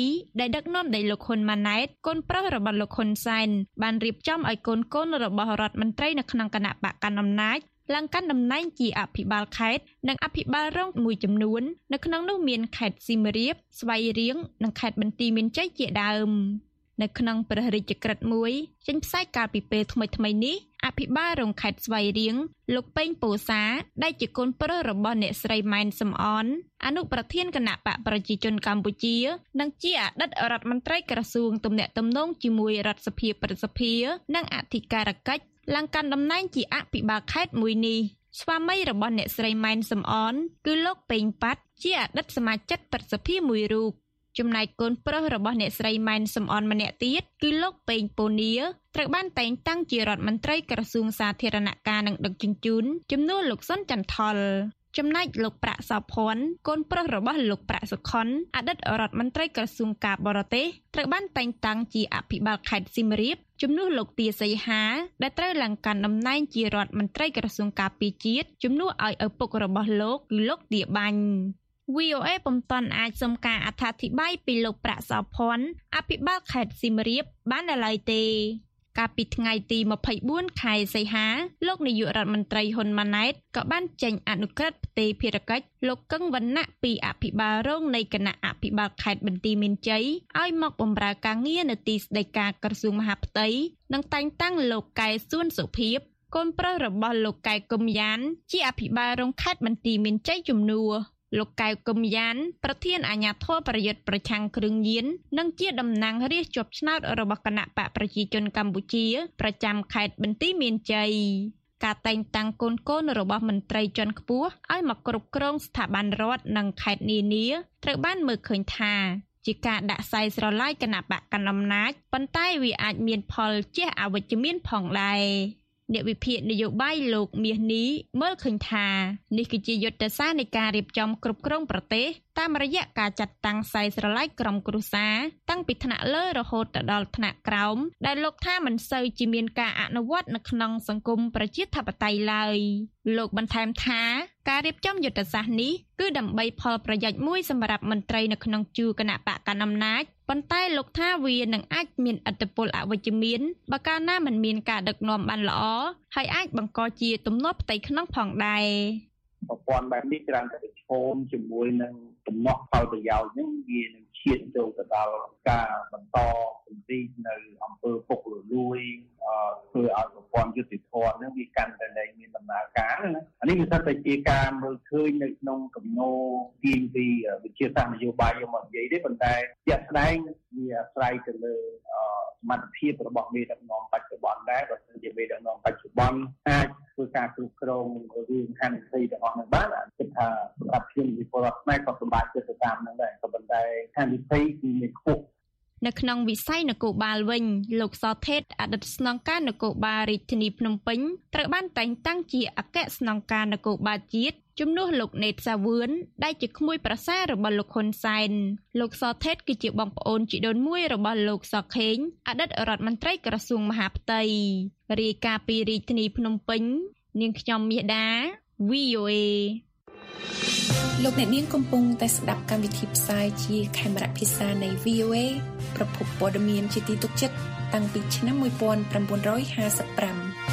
7ដែលដឹកនាំដោយលោកហ៊ុនម៉ាណែតកូនប្រុសរបស់លោកហ៊ុនសែនបានរៀបចំឲ្យកូនកូនរបស់រដ្ឋមន្ត្រីនៅក្នុងគណៈបកកណ្ដាលអំណាចឡើងកាន់តំណែងជាអភិបាលខេត្តនិងអភិបាលរងមួយចំនួននៅក្នុងនោះមានខេត្តសៀមរាបស្វាយរៀងនិងខេត្តបន្ទាយមានជ័យជាដើមនៅក្នុងព្រះរាជក្រឹត្យមួយចេញផ្សាយកាលពីពេលថ្មីៗនេះអភិបាលរងខេត្តស្វាយរៀងលោកពេញពោសាដែលជាកូនប្រុសរបស់អ្នកស្រីម៉ែនសំអនអនុប្រធានគណៈបកប្រជាជនកម្ពុជានិងជាអតីតរដ្ឋមន្ត្រីក្រសួងទំនាក់ទំនងជាមួយរដ្ឋសភាប្រសិទ្ធិនិងអធិការកិច្ចឡើងកាន់តំណែងជាអភិបាលខេត្តមួយនេះស្វាមីរបស់អ្នកស្រីម៉ែនសំអនគឺលោកពេញប៉ាត់ជាអតីតសមាជិកប្រសិទ្ធិមួយរូបចំណែកកូនប្រុសរបស់អ្នកស្រីម៉ែនសំអនម្នាក់ទៀតគឺលោកពេញពូនីត្រូវបានតែងតាំងជារដ្ឋមន្ត្រីក្រសួងសាធារណការនិងដឹកជញ្ជូនជំនួសលោកសុនចន្ទថុលចំណែកលោកប្រាក់សោភ័ណ្ឌកូនប្រុសរបស់លោកប្រាក់សុខុនអតីតរដ្ឋមន្ត្រីក្រសួងការបរទេសត្រូវបានតែងតាំងជាអភិបាលខេត្តសៀមរាបជំនួសលោកទាសីហាដែលត្រូវឡើងកាន់តំណែងជារដ្ឋមន្ត្រីក្រសួងការពារជាតិជំនួសឲ្យឪពុករបស់លោកគឺលោកទាបាញ់ វី អូ អេ ពុំទាន់អាចសុំការអត្ថាធិប្បាយពីលោកប្រាក់សោភ័ណ្ឌអភិបាលខេត្តសៀមរាបបាននៅឡើយទេកាលពីថ្ងៃទីម្ភៃបួនខែសីហាលោកនាយករដ្ឋមន្ត្រីហ៊ុនម៉ាណែតក៏បានចេញអនុក្រឹត្យផ្ទេរភារកិច្ចលោកកឹងវណ្ណៈពីអភិបាលរងនៃគណៈអភិបាលខេត្តបន្ទាយមានជ័យឲ្យមកបម្រើការងារនៅទីស្តីការក្រសួងមហាផ្ទៃនិងតែងតាំងលោកកែសួនសុភាពកូនប្រុសរបស់លោកកែកុំយ៉ានជាអភិបាលរងខេត្តបន្ទាយមានជ័យជំនួសលោកកៅកុំយ៉ានប្រធានអាជ្ញាធរប្រយុទ្ធប្រឆាំងគ្រឿងញៀននិងជាតំណាងរាស្ត្រជាប់ឆ្នោតរបស់គណៈបកប្រជាជនកម្ពុជាប្រចាំខេត្តបន្ទាយមានជ័យការតែងតាំងកូនកូនរបស់មន្ត្រីជាន់ខ្ពស់ឲ្យមកគ្រប់គ្រងស្ថាប័នរដ្ឋនិងខេត្តនានាត្រូវបានមើលឃើញថាជាការដាក់ខ្សែស្រឡាយគណៈបកកណ្ដាលអំណាចប៉ុន្តែវាអាចមានផលជះអវិជ្ជមានផងដែរអ្នកវិភាគនយោបាយលោកមាសនេះមើលឃើញថានេះគឺជាយុទ្ធសាស្ត្រនៃការរៀបចំគ្រប់គ្រងប្រទេសតាមរយៈការចាត់តាំងខ្សែស្រឡាយក្រុមគ្រួសារតាំងពីថ្នាក់លើរហូតដល់ថ្នាក់ក្រោមដែលលោកថាមិនសូវជាមានការអនុវត្តនៅក្នុងសង្គមប្រជាធិបតេយ្យឡើយលោកបន្ថែមថាការរៀបចំយុទ្ធសាស្ត្រនេះគឺដើម្បីផលប្រយោជន៍មួយសម្រាប់មន្ត្រីនៅក្នុងជួរគណៈបកកណ្ដាលអំណាចប៉ុន្តែលោកថាវានឹងអាចមានឥទ្ធិពលអវិជ្ជមានបើកាលណាមិនមានការដឹកនាំបានល្អហើយអាចបង្កជាទំនាស់ផ្ទៃក្នុងផងដែរប្រព័ន្ធបែបនេះច្រើនតែប្រឈមជាមួយនឹងទំនាស់ផលប្រយោជន៍ហ្នឹងវានឹងឈានចូលទៅដល់ការបន្តពង្រីកនៅអង្គើពុករលួយធ្វើឲ្យប្រព័ន្ធយុតិធម៌ហ្នឹងវាកាន់តែលែងមានដំណើរការណាអានេះវាស្ថិតតែជាការមើលឃើញនៅក្នុងគំនោទាញពីវិជាសាស្ត្រនយោបាយយកមកនិយាយទេប៉ុន្តែជាក់ស្ដែងវាអាស្រ័យទៅលើសមត្ថភាពរបស់មេដឹកនាំបច្ចុប្បន្នដែរបើសិនជាមេដឹកនាំបច្ចុប្បន្នអាចធ្វើការគ្រប់គ្រងរឿងហានិភ័យទាំងអស់នោះបានគិតថាសម្រាប់ជនវិពលរដ្ឋខ្មែរក៏សម្បត្តិទៅតាមហ្នឹងដែរក៏ប៉ុន្តែហានិភ័យគឺមានខ្ពស់នៅក្នុងវិស័យនគរបាលវិញលោកសថេតអតីតស្នងការនគរបាលរាជធានីភ្នំពេញត្រូវបានតែងតាំងជាអគ្គស្នងការនគរបាលជាតិជំនួសលោកណេតសាវឿនដែលជាក្មួយប្រសាររបស់លោកហ៊ុនសែនលោកសថេតគឺជាបងប្អូនជីដូនមួយរបស់លោកសខេងអតីតរដ្ឋមន្ត្រីក្រសួងមហាផ្ទៃរាយការណ៍ពីរាជធានីភ្នំពេញនាងខ្ញុំមាសដា វី អូ អេលោកអ្នកនាងកំពុងតែស្ដាប់កម្មវិធីផ្សាយជាខេមរៈភាសានៃ វី អូ អេ ប្រភពព័ត៌មានជាទីទុកចិត្តតាំងពីឆ្នាំnineteen fifty-five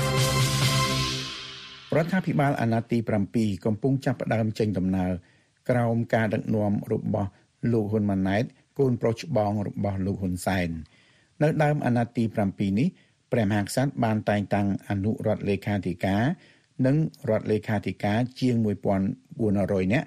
រដ្ឋាភិបាលអាណត្តិទីsevenកំពុងចាប់ផ្ដើមចេញដំណើរក្រោមការដឹកនាំរបស់លោកហ៊ុនម៉ាណែតកូនប្រុសច្បងរបស់លោកហ៊ុនសែននៅដើមអាណត្តិទីsevenនេះព្រះមហាក្សត្របានតែងតាំងអនុរដ្ឋលេខាធិការនិងរដ្ឋលេខាធិការជាងfourteen hundredនាក់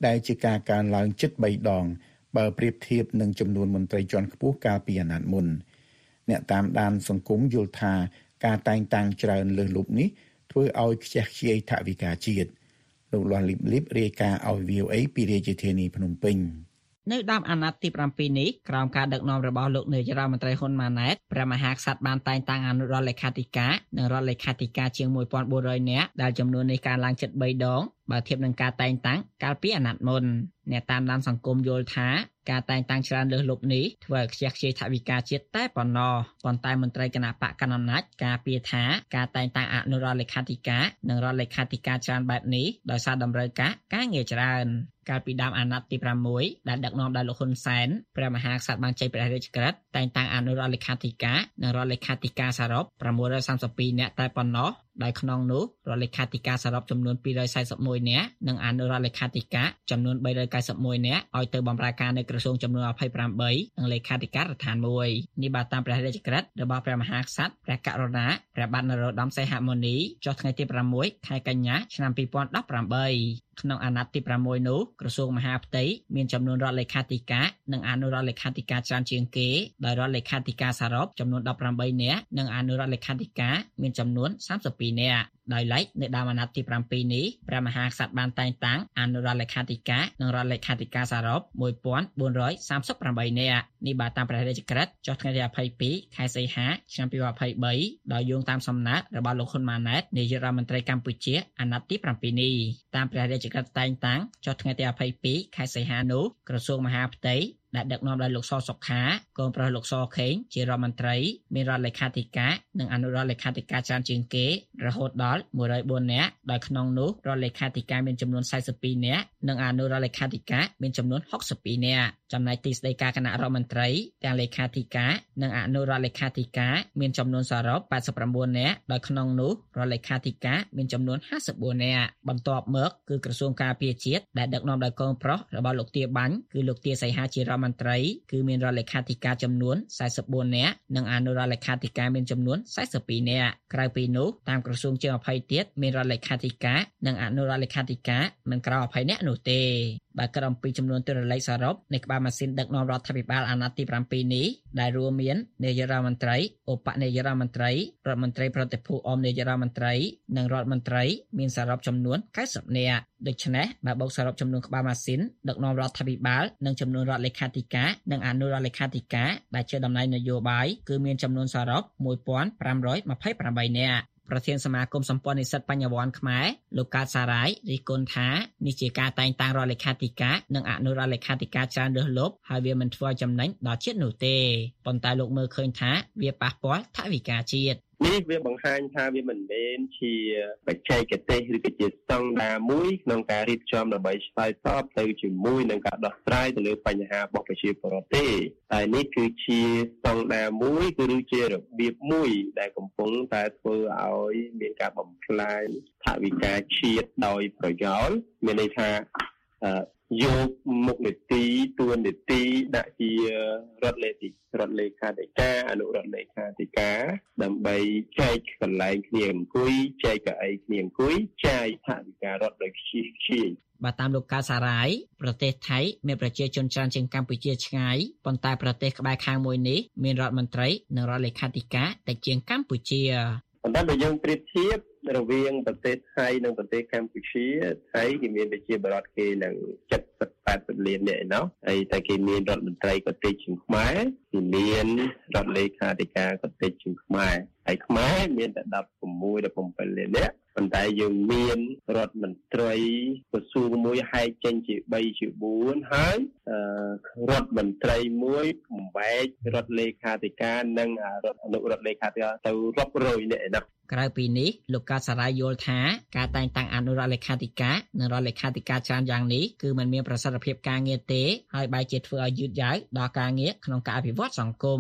ដែលជាការកើនឡើងជិតបីដងបើប្រៀបធៀបនឹងចំនួនមន្ត្រីជាន់ខ្ពស់កាលពីអាណត្តិមុនអ្នកតាមដានសង្គមយល់ថាការតែងតាំងច្រើនលើសលប់នេះធ្វើឲ្យខ្ជះខ្ជាយថវិកាជាតិលោកលាន់លីបលីបរាយការណ៍ឲ្យ วี អូ เอ ពីរាជធានីភ្នំពេញនៅដើមអាណត្តិទី7នេះក្រោមការដឹកនាំរបស់លោកនាយរដ្ឋមន្ត្រីហ៊ុនម៉ាណែតព្រះមហាក្សត្របានតែងតាំងអនុរដ្ឋលេខាធិការនិងរដ្ឋលេខាធិការជាងmột nghìn bốn trămនាក់ដែលចំនួននេះកើនឡើងជិតបីដងបើធៀបនឹងការតែងតាំងកាលពីអាណត្តិមុនអ្នកតាមដានសង្គមយល់ថាការតែងតាំងច្រើនលើសលប់នេះធ្វើឲ្យខ្ជះខ្ជាយថវិកាជាតិតែប៉ុណ្ណោះប៉ុន្តែមន្ត្រីគណៈបកកណ្ដាលអំណាចការពារថាការតែងតាំងអនុរដ្ឋលេខាធិការនិងរដ្ឋលេខាធិការច្រើនបែបនេះដោយសារតម្រូវការការងារច្រើនកាលពីដើមអាណត្តិទី6ដែលដឹកនាំដោយលោកហ៊ុនសែនព្រះមហាក្សត្របានចេញព្រះរាជក្រឹត្យតែងតាំងអនុរដ្ឋលេខាធិការនិងរដ្ឋលេខាធិការសរុបប្រាំមួយរយសាមសិបពីរនាក់តែប៉ុណ្ណោះដោយក្នុងនោះរដ្ឋលេខាធិការសរុបចំនួនពីររយសែសិបមួយនាក់និងអនុរដ្ឋលេខាធិការចំនួនបីរយកៅសិបមួយនាក់ឲ្យទៅបម្រើការនៅក្រសួងចំនួនยี่สิบแปดនិងលេខាធិការដ្ឋានមួយនេះបើតាមព្រះរាជក្រឹត្យរបស់ព្រះមហាក្សត្រព្រះករុណាព្រះបាទនរោត្តមសីហមុនីចុះថ្ងៃទី6ខែកញ្ញាឆ្នាំពីរពាន់ដប់ប្រាំបីក្នុងអាណត្តិទី6នោះក្រសួងមហាផ្ទៃមានចំនួនរដ្ឋលេខាធិការនិងអនុរដ្ឋលេខាធិការច្រើនជាងគេដោយរដ្ឋលេខាធិការសរុបចំនួនដប់ប្រាំបីនាក់និងអនុរដ្ឋលេខាធិការមានចំនួនសាមសិបពីរនាក់ដោយឡែកនៅដើមអាណត្តិទី7នេះព្រះមហាក្សត្របានតែងតាំងអនុរដ្ឋលេខាធិការនិងរដ្ឋលេខាធិការសរុបmột nghìn bốn trăm三十八នាក់នេះបើតាមព្រះរាជក្រឹត្យចុះថ្ងៃទី22ខែសីហាឆ្នាំពីរពាន់ยี่สิบสามដោយយោងតាមសំណើរបស់លោកហ៊ុនម៉ាណែតនាយករដ្ឋមន្ត្រីកម្ពុជាអាណត្តិទី7នេះតាមព្រះរាជក្រឹត្យតែងតាំងចុះថ្ងៃទី22ខែសីហានោះក្រសួងមហាផ្ទៃដែលដឹកនាំដោយលោកសសុខាកូនប្រុសលោកសខេងជារដ្ឋមន្ត្រីមានរដ្ឋលេខាធិការនិងអនុរដ្ឋលេខាធិការច្រើនជាងគេរហូតដល់một trăm bốnនាក់ដោយក្នុងនោះរដ្ឋលេខាធិការមានចំនួនสี่สิบสองនាក់និងអនុរដ្ឋលេខាធិការមានចំនួនหกสิบสองនាក់ចំណែកទីស្តីការគណៈរដ្ឋមន្ត្រីទាំងលេខាធិការនិងអនុរដ្ឋលេខាធិការមានចំនួនសរុបแปดสิบเก้าនាក់ដោយក្នុងនោះរដ្ឋលេខាធិការមានចំនួនห้าสิบสี่នាក់បន្ទាប់មកគឺក្រសួងការពារជាតិដែលដឹកនាំដោយកូនប្រុសរបស់លោកទាបាញ់គឺលោកទាសីហាជារដ្ឋមន្ត្រីគឺមានរដ្ឋលេខាធិការចំនួនสี่สิบสี่នាក់និងអនុរដ្ឋលេខាធិការមានចំនួនสี่สิบสองនាក់ក្រៅពីនោះតាមក្រសួងជាងยี่สิบទៀតមានរដ្ឋលេខាធិការនិងអនុរដ្ឋលេខាធិការមិនក្រៅยี่สิบនាក់នោះទេបើក្រោមពីចំនួនទិន្នន័យសរុបនៃក្បាលម៉ាស៊ីនដឹកនាំរដ្ឋាភិបាលអាណត្តិទី7នេះដែលរួមមាននាយករដ្ឋមន្ត្រីឧបនាយករដ្ឋមន្ត្រីរដ្ឋមន្ត្រីប្រតិភូអមនាយករដ្ឋមន្ត្រីនិងរដ្ឋមន្ត្រីមានសរុបចំនួន九十នាក់ដូច្នេះបើបូកសរុបចំនួនក្បាលម៉ាស៊ីនដឹកនាំរដ្ឋាភិបាលនិងចំនួនរដ្ឋលេខាធិការនិងអនុរដ្ឋលេខាធិការដែលជាតំណែងនយោបាយគឺមានចំនួនសរុបmột nghìn năm trăm hai mươi támនាក់ប្រធានសមាគមសម្ព័ន្ធនិស្សិតបញ្ញវន្តខ្មែរលោកកើតសារាយរិះគន់ថានេះជាការតែងតាំងរដ្ឋលេខាធិការនិងអនុរដ្ឋលេខាធិការច្រើនលើសលប់ហើយវាមិនធ្វើចំណេញដល់ជាតិនោះទេប៉ុន្តែលោកមើលឃើញថាវាប៉ះពាល់ថវិកាជាតិនេះវាបង្ហាញថាវាមិនមែនជាបច្ចេកទេសឬក៏ជាស្តង់ដារមួយក្នុងការរៀបចំដើម្បីឆ្លើយតបទៅជាមួយនឹងការដោះស្រាយទៅលើបញ្ហារបស់ប្រជាពលរដ្ឋទេតែនេះគឺជាស្តង់ដារមួយគឺជារបៀបមួយដែលកំពុងតែធ្វើឲ្យមានការបំផ្លាញថវិកាជាតិដោយប្រយោលមានន័យថាយកមុខនីតិទួនាទីដាក់ជារដ្ឋលេខារដ្ឋលេខាធិការអនុរដ្ឋលេខាធិការដើម្បីចែកកន្លែងគ្នាអង្គុយចែកកៅអីគ្នាអង្គុយចាយថវិការដ្ឋដោយខ្ជិះខ្ជាយបើតាមលោកកើតសារាយប្រទេសថៃមានប្រជាជនច្រើនជាងកម្ពុជាឆ្ងាយប៉ុន្តែប្រទេសក្បែរខាងមួយនេះមានរដ្ឋមន្ត្រីនិងរដ្ឋលេខាធិការតែជាងកម្ពុជាប៉ុន្តែបើយើងប្រៀបធៀបរវាងប្រទេសថៃនិងប្រទេសកម្ពុជាថៃគេមានប្រជាពលរដ្ឋគេនឹង七十八十លាននាក់ឯណោះហើយតែគេមានរដ្ឋមន្ត្រីក៏តិចជាងខ្មែរគេមានរដ្ឋលេខាធិការក៏តិចជាងខ្មែរហើយខ្មែរមានតែដប់ប្រាំមួយ ដប់ប្រាំbảyលាននាក់ប៉ុន្តែយើងមានរដ្ឋមន្ត្រីក្រសួងមួយហែកចេញជាបីជាបួនហើយរដ្ឋមន្ត្រីមួយបំបែករដ្ឋលេខាធិការនិងរដ្ឋអនុរដ្ឋលេខាធិការទៅរាប់រយនាក់ឯណោះក្រៅពីនេះលោកកើតសារាយយល់ថាការតែងតាំងអនុរដ្ឋលេខាធិការនិងរដ្ឋលេខាធិការច្រើនយ៉ាងនេះគឺมันមានប្រសិទ្ធភាពការងារទេហើយបែរជាធ្វើឲ្យយឺតយ៉ាវដល់ការងារក្នុងការអភិវឌ្ឍសង្គម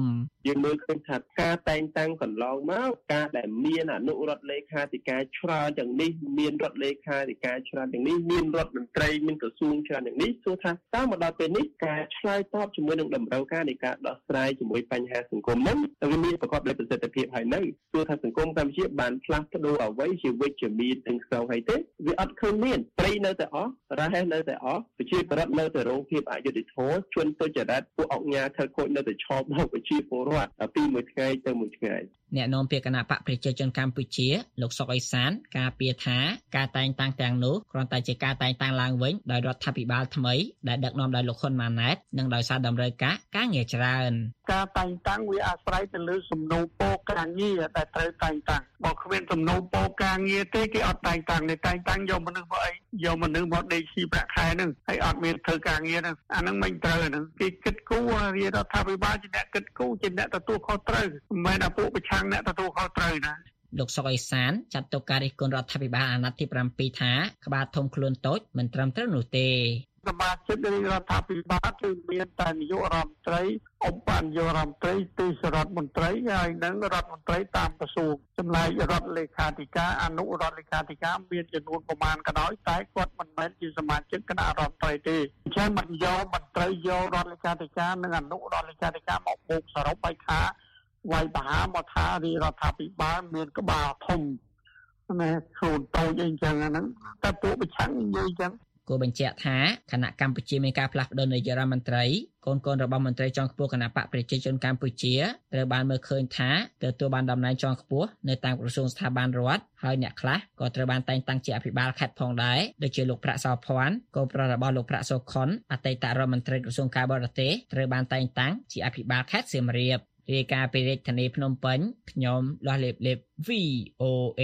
យើងមើលឃើញថាការតែងតាំងកន្លងមកការដែលមានអនុរដ្ឋលេខាធិការច្រើនទាំងនេះមានរដ្ឋលេខាធិការច្រើនទាំងនេះមានរដ្ឋមន្ត្រីមានក្រសួងច្រើនទាំងនេះសួរថាតើមកដល់ពេលនេះការឆ្លើយតបជាមួយនឹងតម្រូវការនៃការដោះស្រាយជាមួយបញ្ហាសង្គមហ្នឹងវាមានប្រកបដោយប្រសិទ្ធភាពហើយនៅសួរថាសង្គមកម្ពុជាបានផ្លាស់ប្ដូរអ្វីជាវិជ្ជមានទាំងស្រុងហើយទេវាអត់ឃើញមានព្រៃនៅតែអស់រ៉ែនៅតែអស់ប្រជាពលរដ្ឋនៅតែរងភាពអយុត្តិធម៌ជនទុច្ចរិតពួកអង្គការខិលខូចនៅតែឆោបមកប្រជាពលរដ្ឋពីមួយថ្ងៃទៅមួយថ្ងៃអ្នកនាំពាក្យគណៈបកប្រជាជនកម្ពុជាលោកសុកអេសានការពារថាការតែងតាំងទាំងនោះគ្រាន់តែជាការតែងតាំងឡើងវិញដោយរដ្ឋាភិបាលថ្មីដែលដឹកនាំដោយលោកហ៊ុនម៉ាណែតនិងដោយសារតម្រូវការការងារច្រើនការតែងតាំងវាអាស្រ័យទៅលើសំណូមពរការងារដែលត្រូវតែងតាំងបើគ្មានសំណូមពរការងារទេគេអត់តែងតាំងទេតែងតាំងយកមនុស្សមកអីយកមនុស្សមកដេកស៊ីប្រាក់ខែហ្នឹងហើយអត់មានធ្វើការងារហ្នឹងអាហ្នឹងមិនត្រូវហ្នឹងគេគិតគូររាជរដ្ឋាភិបាលជាអ្នកគិតគូរជាអ្នកទទួលខុសត្រូវមិនមែនតែពួកប្រឆាំងអ្នកទទួលខុសត្រូវណាលោកសុកអេសានចាត់ទុកការរិះគន់រដ្ឋាភិបាលអាណត្តិទី7ថាក្បាលធំខ្លួនតូចមិនត្រឹមត្រូវនោះទេសមាជិករដ្ឋាភិបាលគឺមានតែនាយករដ្ឋមន្ត្រីឧបនាយករដ្ឋមន្ត្រីទេសរដ្ឋមន្ត្រីហើយនិងរដ្ឋមន្ត្រីតាមក្រសួងចំណែករដ្ឋលេខាធិការអនុរដ្ឋលេខាធិការមានចំនួនប្រមាណក៏ដោយតែគាត់មិនមែនជាសមាជិកគណៈរដ្ឋមន្ត្រីទេអញ្ចឹងមិនយកមន្ត្រីយករដ្ឋលេខាធិការនិងអនុរដ្ឋលេខាធិការមកបូកសរុបឲ្យថាវាយបហាមកថារដ្ឋាភិបាលមានក្បាលធំណែខ្លួនតូចអីចឹងហ្នឹងតែពួកប្រឆាំងនិយាយចឹងគូបញ្ជាក់ថាគណៈកម្ពុជាមានការផ្លាស់ប្តូរនាយករដ្ឋមន្ត្រីកូនកូនរបស់មន្ត្រីជាន់ខ្ពស់គណៈបកប្រជាជនកម្ពុជាត្រូវបានមើលឃើញថាទទួលបានតំណែងជាន់ខ្ពស់នៅតាមក្រសួងស្ថាប័នរដ្ឋហើយអ្នកខ្លះក៏ត្រូវបានតែងតាំងជាអភិបាលខេត្តផងដែរដូចជាលោកប្រាក់សោភ័ណ្ឌកូនប្រុសរបស់លោកប្រាក់សុខុនអតីតរដ្ឋមន្ត្រីក្រសួងការបរទេសត្រូវបានតែងតាំងជាអភិបាលខេត្តសៀមរាបរាយការណ៍ពីរាជធានីភ្នំពេញខ្ញុំលាស់លេបលេប វី អូ เอ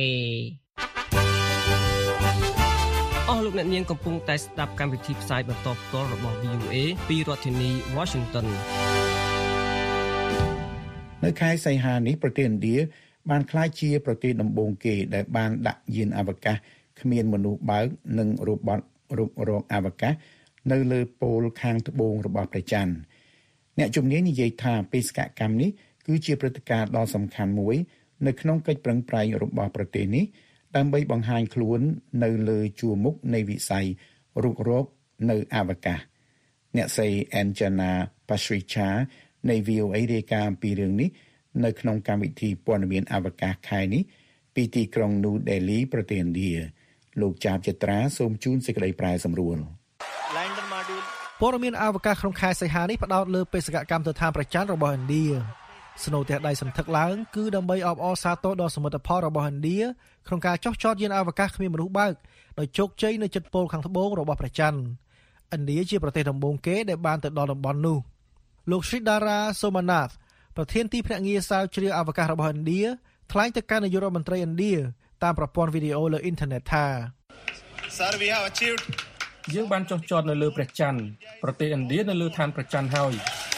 អស់លោកអ្នកនាងកំពុងតែស្ដាប់កម្មវិធីផ្សាយបន្តផ្ទាល់របស់ វី អូ เอ ពីរដ្ឋធានី Washington នៅខែសីហានេះប្រទេសឥណ្ឌាបានក្លាយជាប្រទេសដំបូងគេដែលបានដាក់យានអវកាសគ្មានមនុស្សបើកនិងរ៉ូបតរុករកអវកាសនៅលើប៉ូលខាងត្បូងរបស់ព្រះច័ន្ទអ្នកជំនាញនិយាយថាបេសកកម្មនេះគឺជាព្រឹត្តិការណ៍ដ៏សំខាន់មួយនៅក្នុងកិច្ចប្រឹងប្រែងរបស់ប្រទេសនេះដើម្បីបង្ហាញខ្លួននៅលើជួរមុខនៃវិស័យរុករកនៅអវកាសអ្នកស្រី Anjana Pasricha នៃ វី អូ เอ រាយការណ៍ពីរឿងនេះនៅក្នុងកម្មវិធីព័ត៌មានអវកាសខែនេះពីទីក្រុង New Delhi ប្រទេសឥណ្ឌាលោកចាបចត្រាសូមជូនសេចក្តីប្រែសម្រួលព័ត៌មានអវកាសក្នុងខែសីហានេះផ្ដោតលើបេសកកម្មទៅតាមប្រច័ណ្ឌរបស់ឥណ្ឌាស្នូទះដៃសន្ធឹកឡើងគឺដើម្បីអបអរសាទរដល់សមិទ្ធផលរបស់ឥណ្ឌាក្នុងការចុះចតយានអវកាសគ្មានមនុស្សបើកដោយជោគជ័យនៅជិតប៉ូលខាងត្បូងរបស់ព្រះច័ន្ទឥណ្ឌាជាប្រទេសដំបូងគេដែលបានទៅដល់តំបន់នោះលោក Sridhara Somanath ប្រធានទីភ្នាក់ងារស្រាវជ្រាវអវកាសរបស់ឥណ្ឌាថ្លែងទៅកាន់នាយករដ្ឋមន្ត្រីឥណ្ឌាតាមប្រព័ន្ធវីដេអូលើអ៊ីនធឺណិតថា Sir we have achieved យើងបានចុះចតនៅលើព្រះច័ន្ទប្រទេសឥណ្ឌានៅលើឋានព្រះច័ន្ទហើយ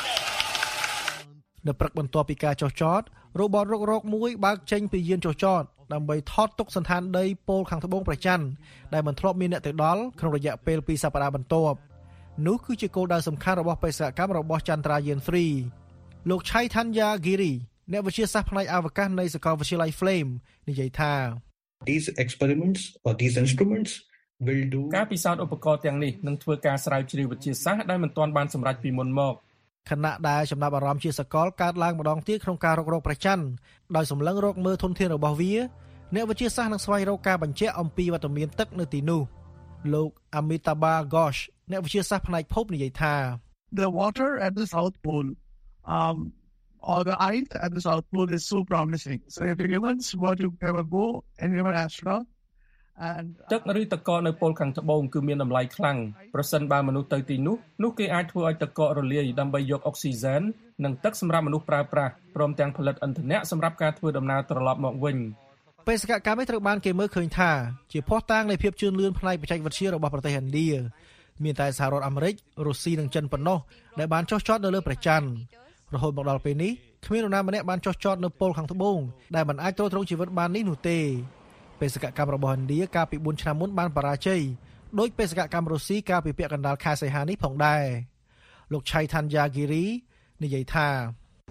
នៅព្រឹកបន្ទាប់ពីការចុះចតរ៉ូបតរុករកមួយបើកចេញពីយានចុះចតដើម្បីថតទុកសន្តានដីប៉ូលខាងត្បូងព្រះច័ន្ទដែលមិនធ្លាប់មានអ្នកទៅដល់ក្នុងរយៈពេលពីរសប្តាហ៍បន្ទាប់នោះគឺជាគោលដៅសំខាន់របស់បេសកកម្មរបស់ចន្ទ្រាយាន3លោក Chaitanya Giri អ្នកវិទ្យាសាស្ត្រផ្នែកអវកាសនៃសាកលវិទ្យាល័យ Flame និយាយថា These experiments or these instruments will do ការពិសោធន៍ឧបករណ៍ទាំងនេះនឹងធ្វើការស្រាវជ្រាវវិទ្យាសាស្ត្រដែលមិនទាន់បានសម្រេចពីមុនមកខណៈដែលចំណាប់អារម្មណ៍ជាសកលកើតឡើងម្ដងទៀតក្នុងការរករកព្រះច័ន្ទដោយសម្លឹងរកមើលធនធានរបស់វាអ្នកវិទ្យាសាស្ត្រនឹងស្វែងរកការបញ្ជាក់អំពីវត្តមានទឹកនៅទីនោះលោក Amitabh Ghosh អ្នកវិទ្យាសាស្ត្រផ្នែកភពនិយាយថា The water at the South Pole um or the ice at the South Pole is so promising. So if humans were to ever go and we were astronaut and ទឹកឬទឹកកកនៅប៉ូលខាងត្បូងគឺមានតម្លៃខ្លាំងប្រសិនបើមនុស្សទៅទីនោះនោះគេអាចធ្វើឲ្យទឹកកករលាយដើម្បីយកអុកស៊ីហ្សែននិងទឹកសម្រាប់មនុស្សប្រើប្រាស់ព្រមទាំងផលិតឥន្ធនៈសម្រាប់ការធ្វើដំណើរត្រឡប់មកវិញបេសកកម្មនេះត្រូវបានគេមើលឃើញថាជាភស្តុតាងនៃភាពជឿនលឿនផ្នែកបច្ចេកវិទ្យារបស់ប្រទេសឥណ្ឌាមានតែសហរដ្ឋអាមេរិករុស្ស៊ីនិងចិនប៉ុណ្ណោះដែលបានចុះចតនៅលើព្រះច័ន្ទរហូតមកដល់ពេលនេះគ្មាននរណាម្នាក់បានចុះចតនៅប៉ូលខាងត្បូងដែលមិនអាចទ្រទ្រង់ជីវិតបាននេះនោះទេបេសកកម្មរបស់ឥណ្ឌាកាលពីបួនឆ្នាំមុនបានបរាជ័យដោយបេសកកម្មរុស្ស៊ីកាលពីពាក់កណ្ដាលខែសីហានេះផងដែរលោក Chaitanya Giri និយាយថា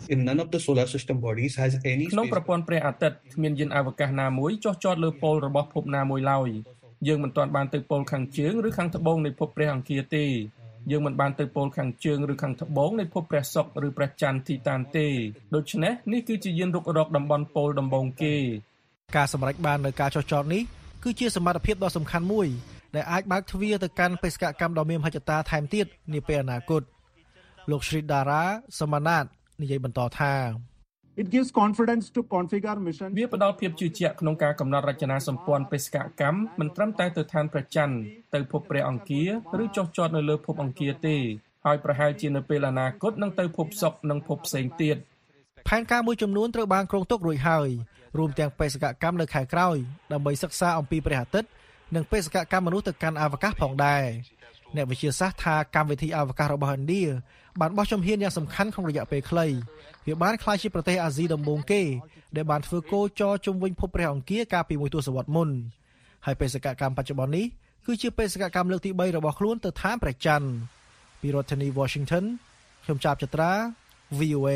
In none of the solar system bodies has any ក្នុងប្រព័ន្ធព្រះអាទិត្យគ្មានយានអវកាសណាមួយចុះចតលើប៉ូលរបស់ភពណាមួយឡើយយើងមិនទាន់បានទៅប៉ូលខាងជើងឬខាងត្បូងនៃភពព្រះអង្គារទេយើងមិនបានទៅប៉ូលខាងជើងឬខាងត្បូងនៃភពព្រះសុក្រឬព្រះច័ន្ទទីតានទេដូច្នេះនេះគឺជាយានរុករកតំបន់ប៉ូលដំបូងគេការសម្រេចបាននៅការចុះចតនេះគឺជាសមត្ថភាពដ៏សំខាន់មួយដែលអាចបើកទ្វារទៅកាន់បេសកកម្មដ៏មានមហិច្ឆតាថែមទៀតនាពេលអនាគតលោក Sridhara Samanat និយាយបន្តថា It gives confidence to configure mission វាផ្ដល់ភាពជឿជាក់ក្នុងការកំណត់រចនាសម្ព័ន្ធបេសកកម្មមិនត្រឹមតែទៅឋានព្រះច័ន្ទទៅភពព្រះអង្គារឬចុះចតនៅលើភពអង្គារទេហើយប្រហែលជានៅពេលអនាគតនឹងទៅភពសុក្រនិងភពផ្សេងទៀតផែនការមួយចំនួនត្រូវបានគ្រោងទុករួចហើយរួមទាំងបេសកកម្មនៅខែក្រោយដើម្បីសិក្សាអំពីព្រះអាទិត្យនិងបេសកកម្មមនុស្សទៅកាន់អវកាសផងដែរអ្នកវិទ្យាសាស្ត្រថាកម្មវិធីអវកាសរបស់ឥណ្ឌាបានបោះជំហានយ៉ាងសំខាន់ក្នុងរយៈពេលខ្លីវាបានក្លាយជាប្រទេសអាស៊ីដំបូងគេដែលបានធ្វើគោចរជុំវិញភពព្រះអង្គារកាលពីមួយទសវត្សរ៍មុនហើយបេសកកម្មបច្ចុប្បន្ននេះគឺជាបេសកកម្មលើកទីបីរបស់ខ្លួនទៅឋានព្រះច័ន្ទពីរដ្ឋធានី Washington ខ្ញុំចាប់ចត្រា V O A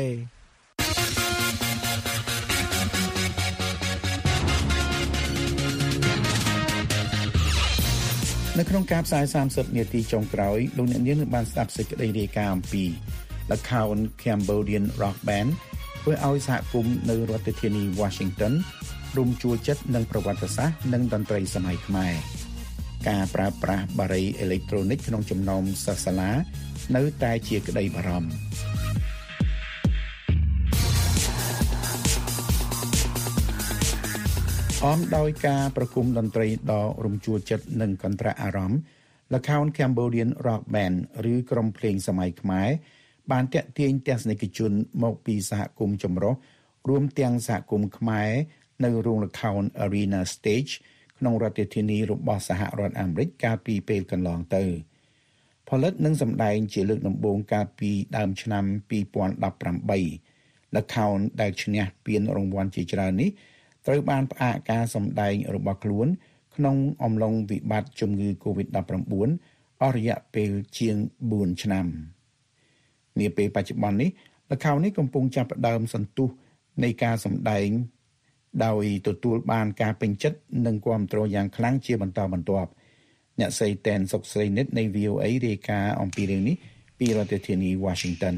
នៅក្នុងការផ្សាយសាមសិបនាទីចុងក្រោយលោកអ្នកនាងបានស្ដាប់សេចក្តីរាយការណ៍អំពីល្ខោន Cambodian Rock Band ធ្វើឲ្យសហគមន៍នៅរដ្ឋធានី Washington រួមជួលចិត្តនឹងប្រវត្តិសាស្ត្រនិងតន្ត្រីសម័យខ្មែរការប្រើប្រាស់បារីអេឡិចត្រូនិកក្នុងចំណោមសិស្សសាលានៅតែជាក្តីបារម្ភអមដោយការប្រគំតន្ត្រីដ៏រំជួលចិត្តនិងកន្ត្រាក់អារម្មណ៍ល្ខោន Cambodian Rock Band ឬក្រុមភ្លេងសម័យខ្មែរបានទាក់ទាញទស្សនិកជនមកពីសហគមន៍ចម្រុះរួមទាំងសហគមន៍ខ្មែរនៅរោងល្ខោន Arena Stage ក្នុងរដ្ឋធានីរបស់សហរដ្ឋអាមេរិកកាលពីពេលកន្លងទៅផលិតនិងសម្ដែងជាលើកដំបូងកាលពីដើមឆ្នាំពីរពាន់ដប់ប្រាំបីល្ខោនដែលឈ្នះពានរង្វាន់ជាច្រើននេះត្រូវបានផ្អាកការសម្ដែងរបស់ខ្លួនក្នុងអំឡុងវិបត្តិជំងឺ COVID ដប់ប្រាំបួន អស់រយៈពេលជាងបួនឆ្នាំនាពេលបច្ចុប្បន្ននេះល្ខោននេះកំពុងចាប់ផ្ដើមសន្ទុះនៃការសម្ដែងដោយទទួលបានការពេញចិត្តនិងគាំទ្រយ៉ាងខ្លាំងជាបន្តបន្ទាប់អ្នកស្រីតែនសុកស្រីនិតនៃ V O A រាយការណ៍អំពីរឿងនេះពីរដ្ឋធានី Washington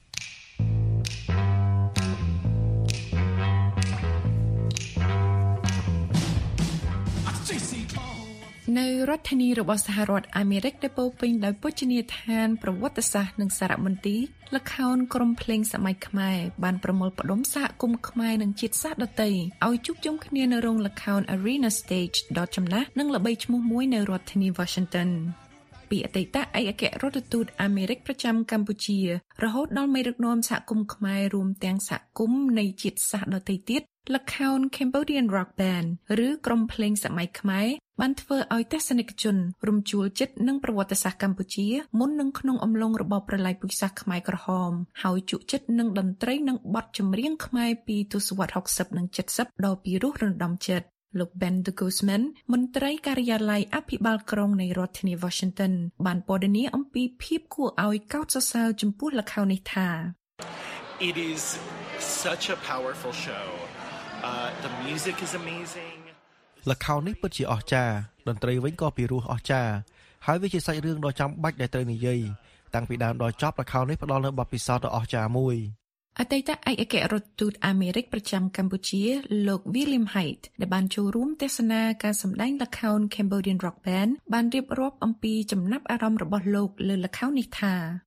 នៅរដ្ឋធានីរបស់សហរដ្ឋអាមេរិកដែលពោរពេញដោយពុជនីយដ្ឋានប្រវត្តិសាស្ត្រនិងសារមន្ទីរល្ខោនក្រុមភ្លេងសម័យខ្មែរបានប្រមូលផ្ដុំសហគមន៍ខ្មែរនិងជាតិសាសន៍ដទៃឲ្យជួបជុំគ្នានៅរោងល្ខោន Arena Stage ដ៏ចំណាស់និងល្បីឈ្មោះមួយនៅរដ្ឋធានី Washington ពីអតីតឯកអគ្គរដ្ឋទូតអាមេរិកប្រចាំកម្ពុជារហូតដល់មេដឹកនាំសហគមន៍ខ្មែររួមទាំងសហគមន៍នៃជាតិសាសន៍ដទៃទៀតល្ខោន Cambodian Rock Band ឬក្រុមភ្លេងសម័យខ្មែរបានធ្វើឲ្យទស្សនិកជនរំជួលចិត្តនឹងប្រវត្តិសាស្ត្រកម្ពុជាមុននឹងក្នុងអំឡុងរបបប្រល័យពូជសាសន៍ខ្មែរក្រហមហើយជក់ចិត្តនឹងតន្ត្រីនិងបទចម្រៀងខ្មែរពីទសវត្សរ៍ហុកសិបនិងចិតសិបដ៏ពីរោះរណ្ដំចិត្តលោក Ben de Guzman មន្ត្រីការិយាល័យអភិបាលក្រុងនៃរដ្ឋធានី Washington បានពណ៌នាអំពីភាពគួរឲ្យកោតសរសើរចំពោះល្ខោននេះថា It is such a powerful show. Uh, the music is amazing. ល្ខោននេះពិតជាអស្ចារ្យតន្ត្រីវិញក៏ពីរោះអស្ចារ្យហើយវាជាសាច់រឿងដ៏ចាំបាច់ដែលត្រូវនិយាយតាំងពីដើមដល់ចប់ល្ខោននេះផ្ដល់នូវបទពិសោធន៍ដ៏អស្ចារ្យមួយអតីតឯកអគ្គរដ្ឋទូតអាមេរិកប្រចាំកម្ពុជាលោក William Haidt ដែលបានចូលរួមទស្សនាការសម្ដែងល្ខោន Cambodian Rock Band បានរៀបរាប់អំពីចំណាប់អារម្មណ៍របស់លោកលើល្ខោននេះថា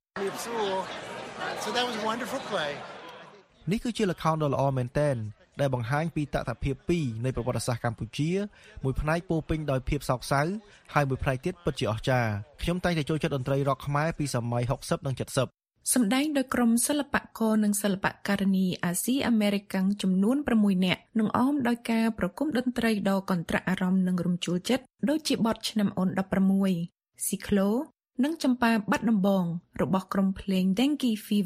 So that was a wonderful play. នេះគឺជាល្ខោនដ៏ល្អមែនទែនដែលបង្ហាញពីតថភាពពីរនៃប្រវត្តិសាស្ត្រកម្ពុជាមួយផ្នែកពោពេញដោយភាពសោកសៅហើយមួយផ្នែកទៀតពិតជាអស្ចារ្យខ្ញុំតែងតែចូលចិត្តតន្ត្រីរ៉ុកខ្មែរពីសម័យហុកសិបនិងចិតសិបសម្ដែងដោយក្រុមសិល្បករនិងសិល្បករនីអាស៊ីអាមេរិកចំនួនប្រាំមួយនាក់និងអមដោយការប្រគំតន្ត្រីដ៏កន្ត្រាក់អារម្មណ៍និងរំជួលចិត្តដូចជាបទឆ្នាំអូនដប់ប្រាំមួយ ស៊ីក្លូ និងចំប៉ាបាត់ដំបងរបស់ក្រុមភ្លេង Dengue Fever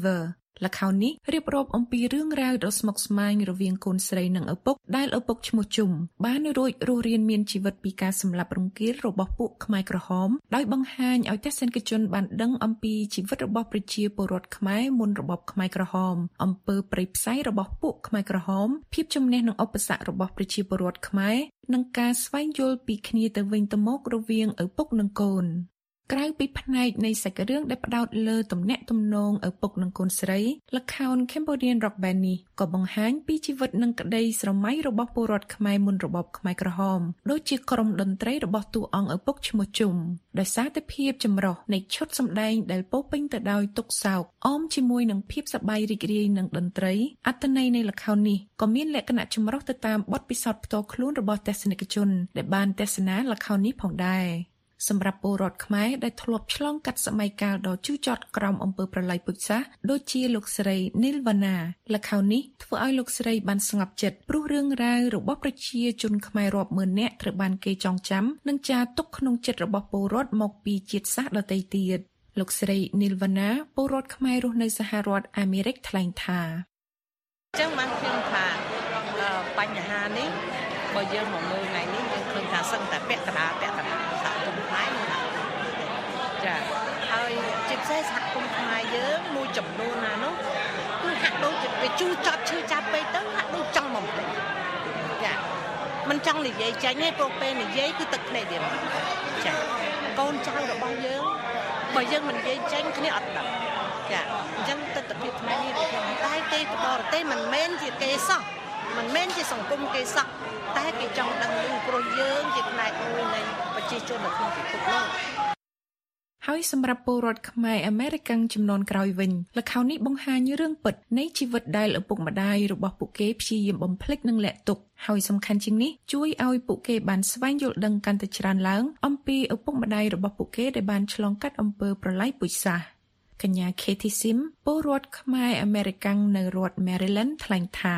ល្ខោននេះរៀបរាប់អំពីរឿងរ៉ាវដ៏ស្មុគស្មាញរវាងកូនស្រីនិងឪពុកដែលឪពុកឈ្មោះជុំបានរួចរស់រានមានជីវិតពីការសម្លាប់រង្គាលរបស់ពួកខ្មែរក្រហមដោយបង្ហាញឲ្យទស្សនិកជនបានដឹងអំពីជីវិតរបស់ប្រជាពលរដ្ឋខ្មែរមុនរបបខ្មែរក្រហមអំពើព្រៃផ្សៃរបស់ពួកខ្មែរក្រហមភាពជំនះនឹងឧបសគ្គរបស់ប្រជាពលរដ្ឋខ្មែរនិងការស្វែងយល់ពីគ្នាទៅវិញទៅមករវាងឪពុកនិងកូនក្រៅពីផ្នែកនៃសាច់រឿងដែលផ្ដោតលើទំនាក់ទំនងឪពុកនិងកូនស្រីល្ខោន Cambodian Rock Band នេះក៏បង្ហាញពីជីវិតនិងក្តីស្រមៃរបស់ពលរដ្ឋខ្មែរមុនរបបខ្មែរក្រហមដូចជាក្រុមតន្ត្រីរបស់តួអង្គឪពុកឈ្មោះជុំដោយសារតែភាពចម្រុះនៃឈុតសម្ដែងដែលពោរពេញទៅដោយទុក្ខសោកអមជាមួយនឹងភាពសប្បាយរីករាយនឹងតន្ត្រីអត្ថន័យនៃល្ខោននេះក៏មានលក្ខណៈចម្រុះទៅតាមបទពិសោធន៍ផ្ទាល់ខ្លួនរបស់ទស្សនិកជនដែលបានទស្សនាល្ខោននេះផងដែរសម្រាប់ពលរដ្ឋខ្មែរដែលធ្លាប់ឆ្លងកាត់សម័យកាលដ៏ជូរចត់ក្រោមអំពើប្រល័យពូជសាសន៍ដូចជាលោកស្រី Nilvana ល្ខោននេះធ្វើឲ្យលោកស្រីបានស្ងប់ចិត្តព្រោះរឿងរ៉ាវរបស់ប្រជាជនខ្មែររាប់ម៉ឺននាក់ត្រូវបានគេចងចាំនិងចារទុកក្នុងចិត្តរបស់ពលរដ្ឋមកពីជាតិសាសន៍ដទៃទៀតលោកស្រី Nilvana ពលរដ្ឋខ្មែររស់នៅសហរដ្ឋអាមេរិកថ្លែងថាចឹងបានខ្ញុំថាបញ្ហានេះបើយើងមកមើលថ្ងៃនេះយើងឃើញថាសឹងតែពាក់កណ្ដាលពាក់កណ្ដាលសហគមន៍ខ្មែរចាហើយជាពិសេសសហគមន៍ខ្មែរយើងមួយចំនួនណានោះគឺហាក់ដូចវាជូរចត់ឈឺចាប់ពេកទៅហាក់ដូចចង់បំភ្លេចចាមិនចង់និយាយចាញ់ទេព្រោះពេលនិយាយគឺទឹកភ្នែកវាមកចាកូនចៅរបស់យើងបើយើងមិននិយាយចាញ់គ្នាអត់ដឹងចាអញ្ចឹងទស្សនវិជ្ជាផ្នែកនេះគឺតែគេបរទេសមិនមែនជាគេសោះមិនមែនជាសង្គមគេសោះតែគេចង់ដឹងនឹងព្រោះយើងជាផ្នែកមួយនៃប្រជាជននៅក្នុងពិភពលោកហើយសម្រាប់ពលរដ្ឋខ្មែរអាមេរិកចំនួនក្រោយវិញល្ខោននេះបង្ហាញរឿងពិតនៃជីវិតដែលឪពុកម្ដាយរបស់ពួកគេព្យាយាមបំភ្លេចនិងលាក់ទុកហើយសំខាន់ជាងនេះជួយឲ្យពួកគេបានស្វែងយល់ដឹងកាន់តែច្រើនឡើងអំពីឪពុកម្ដាយរបស់ពួកគេដែលបានឆ្លងកាត់អំពើប្រល័យពូជសាសន៍កញ្ញា Katy Sim ពលរដ្ឋខ្មែរអាមេរិកនៅរដ្ឋ Maryland ថ្លែងថា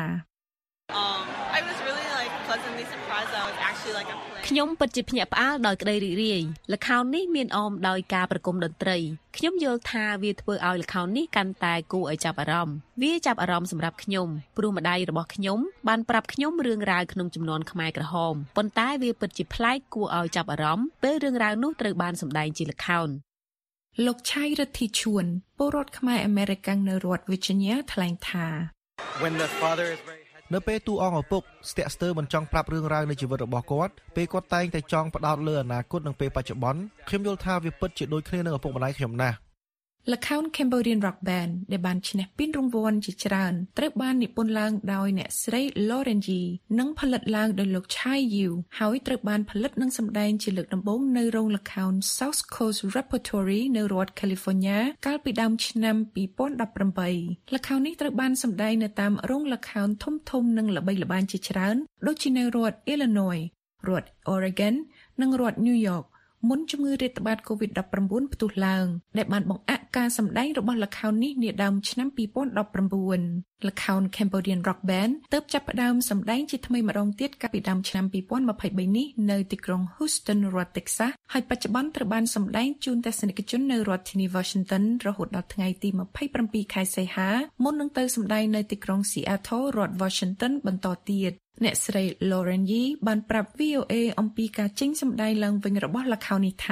ខ្ញុំពិតជាភ្ញាក់ផ្អើលដោយក្តីរីករាយល្ខោននេះមានអមដោយការប្រគំតន្ត្រីខ្ញុំយល់ថាវាធ្វើឲ្យល្ខោននេះកាន់តែគួរឲ្យចាប់អារម្មណ៍វាចាប់អារម្មណ៍សម្រាប់ខ្ញុំព្រោះម្ដាយរបស់ខ្ញុំបានប្រាប់ខ្ញុំរឿងរ៉ាវក្នុងចំនួនខ្មែរក្រហមប៉ុន្តែវាពិតជាប្លែកគួរឲ្យចាប់អារម្មណ៍ពេលរឿងរ៉ាវនោះត្រូវបានសម្ដែងជាល្ខោនលោកឆៃរទ្ធីឈួនពលរដ្ឋខ្មែរអាមេរិកនៅរដ្ឋ Virginia ថ្លែងថា When the father is veryនៅពេលតួអង្គឪពុកស្ទាក់ស្ទើរមិនចង់ប្រាប់រឿងរ៉ាវនៃជីវិតរបស់គាត់ពេលគាត់តែងតែចង់ផ្ដោតលើអនាគតនិងពេលបច្ចុប្បន្នខ្ញុំយល់ថាវាពិតជាដូចគ្នានឹងឪពុកម្ដាយខ្ញុំណាស់ល្ខោន Cambodian Rock Band ដែលបានឈ្នះពានរង្វាន់ជាច្រើនត្រូវបាននិពន្ធឡើងដោយអ្នកស្រី Lauren Yee និងផលិតឡើងដោយលោក Chai Yu ហើយត្រូវបានផលិតនិងសម្ដែងជាលើកដំបូងនៅរោងល្ខោន South Coast Repertory នៅរដ្ឋ California កាលពីដើមឆ្នាំពីរពាន់ដប់ប្រាំបីល្ខោននេះត្រូវបានសម្ដែងនៅតាមរោងល្ខោនធំៗនិងល្បីល្បាញជាច្រើនដូចជានៅរដ្ឋ Illinois រដ្ឋ Oregon និងរដ្ឋ New Yorkមុនជំងឺរាតត្បាត កូវីដ ដប់ប្រាំបួន ផ្ទុះឡើងដែលបានបង្អាក់ការសម្ដែងរបស់ល្ខោននេះនាដើមឆ្នាំពីរពាន់ដប់ប្រាំបួនល្ខោន Cambodian Rock Band ទើបចាប់ផ្ដើមសម្ដែងជាថ្មីម្ដងទៀតកាលពីដើមឆ្នាំពីរពាន់ម្ភៃបីនេះនៅទីក្រុង Houston រដ្ឋ Texas ហើយបច្ចុប្បន្នត្រូវបានសម្ដែងជូនទស្សនិកជននៅរដ្ឋធានី Washington រហូតដល់ថ្ងៃទីម្ភៃប្រាំពីរខែសីហាមុននឹងទៅសម្ដែងនៅទីក្រុង Seattle រដ្ឋ Washington បន្តទៀតអ្នកស្រី Lauren Yee បានប្រាប់ V O A អំពីការចេញសម្ដែងឡើងវិញរបស់ល្ខោននេះថា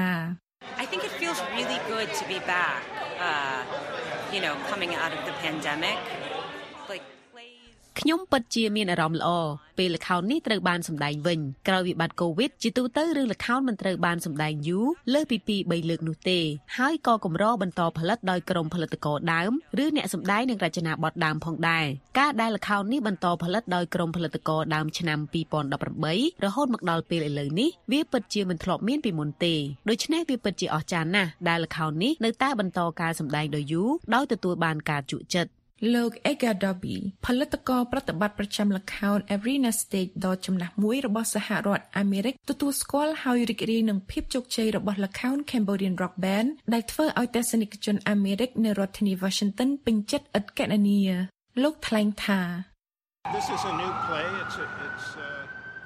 I think it feels really good to be back uh you know coming out of the pandemic like ខ្ញុំពិតជាមានអារម្មណ៍ល្អពេលល្ខោននេះត្រូវបានសម្ដែងវិញក្រោយវិបត្តិកូវីដជាទូទៅរឿងល្ខោនមិនត្រូវបានសម្ដែងយូរលើសពីពីរបីលើកនោះទេហើយក៏កម្របន្តផលិតដោយក្រុមផលិតករដើមឬអ្នកសម្ដែងនិងរចនាបទដើមផងដែរការដែលល្ខោននេះបន្តផលិតដោយក្រុមផលិតករដើមឆ្នាំពីរពាន់ដប់ប្រាំបីរហូតមកដល់ពេលឥឡូវនេះវាពិតជាមិនធ្លាប់មានពីមុនទេដូច្នេះវាពិតជាអស្ចារ្យណាស់ដែលល្ខោននេះនៅតែបន្តការសម្ដែងដ៏យូរដោយទទួលបានការជក់ចិត្តលោក Edgar Dobby ផលិតករប្រតិបត្តិប្រចាំល្ខោន Arena Stage ដ៏ចំណាស់មួយរបស់សហរដ្ឋអាមេរិកទទួលស្គាល់ហើយរីករាយនឹងភាពជោគជ័យរបស់ល្ខោន Cambodian Rock Band ដែលធ្វើឲ្យទស្សនិកជនអាមេរិកនៅរដ្ឋធានី Washington ពេញចិត្តឥតកណនាលោកថ្លែងថា This is a new play it's a, it's uh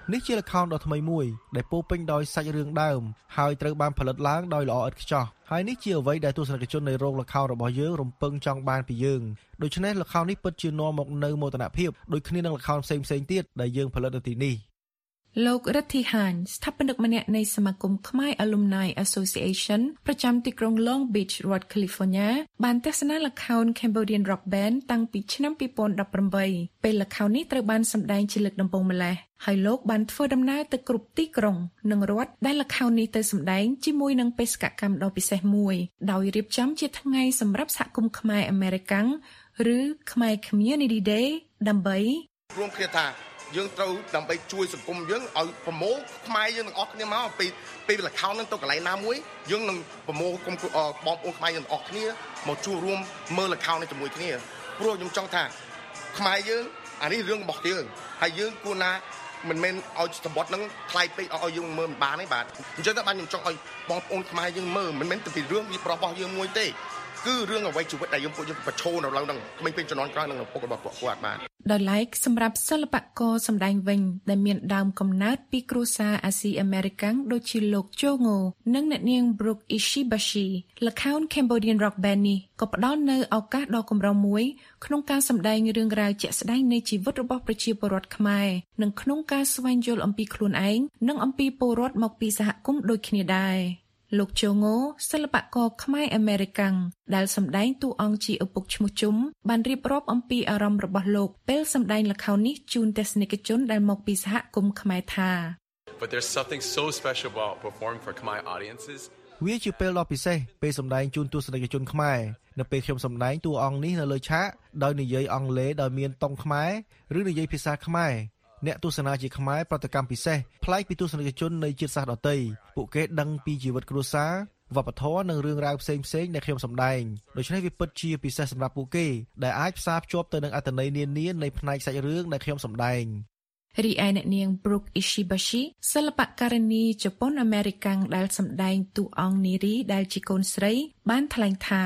នេះជាល្ខោនដ៏ថ្មីមួយដែលពោពេញដោយសាច់រឿងដើមហើយត្រូវបានផលិតឡើងដោយល្អឥតខ្ចោះហើយនេះជាអ្វីដែលទស្សនិកជននៃរោងល្ខោនរបស់យើងរំពឹងចង់បានពីយើងដូច្នេះល្ខោននេះពិតជានាំមកនូវមោទនភាពដូចគ្នានឹងល្ខោនផ្សេងៗទៀតដែលយើងផលិតនៅទីនេះលោករិទ្ធីហានស្ថាបនិកម្នាក់នៃសមាគមខ្មែរ Alumni Association ប្រចាំទីក្រុង Long Beach រដ្ឋ California បានទស្សនាល្ខោន Cambodian Rock Band តាំងពីឆ្នាំពីរពាន់ដប់ប្រាំបីពេលល្ខោននេះត្រូវបានសម្ដែងជាលើកដំបូងម្ល៉េះហើយលោកបានធ្វើដំណើរទៅគ្រប់ទីក្រុងនិងរដ្ឋដែលល្ខោននេះទៅសម្ដែងជាមួយនឹងបេសកកម្មដ៏ពិសេសមួយដោយរៀបចំជាថ្ងៃសម្រាប់សហគមន៍ខ្មែរអមេរិកាំងឬខ្មែរ Community Day ដើម្បីរួមគ្នាថាយើងត្រូវដើម្បីជួយសង្គមយើងឲ្យប្រមូលខ្មែរយើងទាំងអស់គ្នាមកពីពីល្ខោននឹងទៅកន្លែងណាមួយយើងនឹងប្រមូលគុំបងប្អូនខ្មែរយើងទាំងអស់គ្នាមកជួបរួមមើលល្ខោននេះជាមួយគ្នាព្រោះខ្ញុំចង់ថាខ្មែរយើងអានេះរឿងរបស់យើងហើយយើងគួរណាមិនមែនឲ្យសម្បត្តិនឹងថ្លៃពេកឲ្យយើងមើលមិនបានទេបាទអញ្ចឹងតែបានខ្ញុំចង់ឲ្យបងប្អូនខ្មែរយើងមើលមិនមែនតែពីរឿងវារបស់យើងមួយទេគឺរឿងអ្វីជីវិតដែលយើងពួកយើងប្រឈមនៅឡើងនឹងក្មេងពេញជំនាន់ក្រោយនឹងពុករបស់ពួកគាត់បាទដោយឡែកសម្រាប់សិល្បករសម្ដែងវិញដែលមានដើមកំណើតពីគ្រួសារអាស៊ីអាមេរិកាំងដូចជាលោកជូងូនិងអ្នកនាង Brooke Ishibashi ល្ខោន Cambodian Rock Band នេះក៏ផ្ដល់នូវឱកាសដ៏កម្រមួយក្នុងការសម្ដែងរឿងរ៉ាវជាក់ស្ដែងនៃជីវិតរបស់ប្រជាពលរដ្ឋខ្មែរនិងក្នុងការស្វែងយល់អំពីខ្លួនឯងនិងអំពីពលរដ្ឋមកពីសហគមន៍ដូចគ្នាដែរលោកជូងូសិល្បករខ្មែរអមេរិកាំងដែលសម្ដែងតួអង្គជាឪពុកឈ្មោះជុំបានរៀបរាប់អំពីអារម្មណ៍របស់លោកពេលសម្ដែងល្ខោននេះជូនទស្សនិកជនដែលមកពីសហគមន៍ខ្មែរថា But there's something so special about performing for Khmer audiences វាជាពេលដ៏ពិសេសពេលសម្ដែងជូនទស្សនិកជនខ្មែរនៅពេលខ្ញុំសម្ដែងតួអង្គនេះនៅលើឆាកដោយនិយាយអង់គ្លេសដោយមានតុងខ្មែរឬនិយាយភាសាខ្មែរអ្នកទស្សនាជាខ្មែរប្រតិកម្មពិសេសប្លែកពីទស្សនិកជននៃជាតិសាសន៍ដទៃពួកគេដឹងពីជីវិតគ្រួសារវប្បធម៌និងរឿងរ៉ាវផ្សេងៗដែលខ្ញុំសម្ដែងដូច្នេះវាពិតជាពិសេសសម្រាប់ពួកគេដែលអាចផ្សារភ្ជាប់ទៅនឹងអត្ថន័យនានានៃផ្នែកសាច់រឿងដែលខ្ញុំសម្ដែងរីឯអ្នកនាង Brooke Ishibashi សិល្បករនីជប៉ុនអាមេរិកាំងដែលសម្ដែងតួអង្គនារីដែលជាកូនស្រីបានថ្លែងថា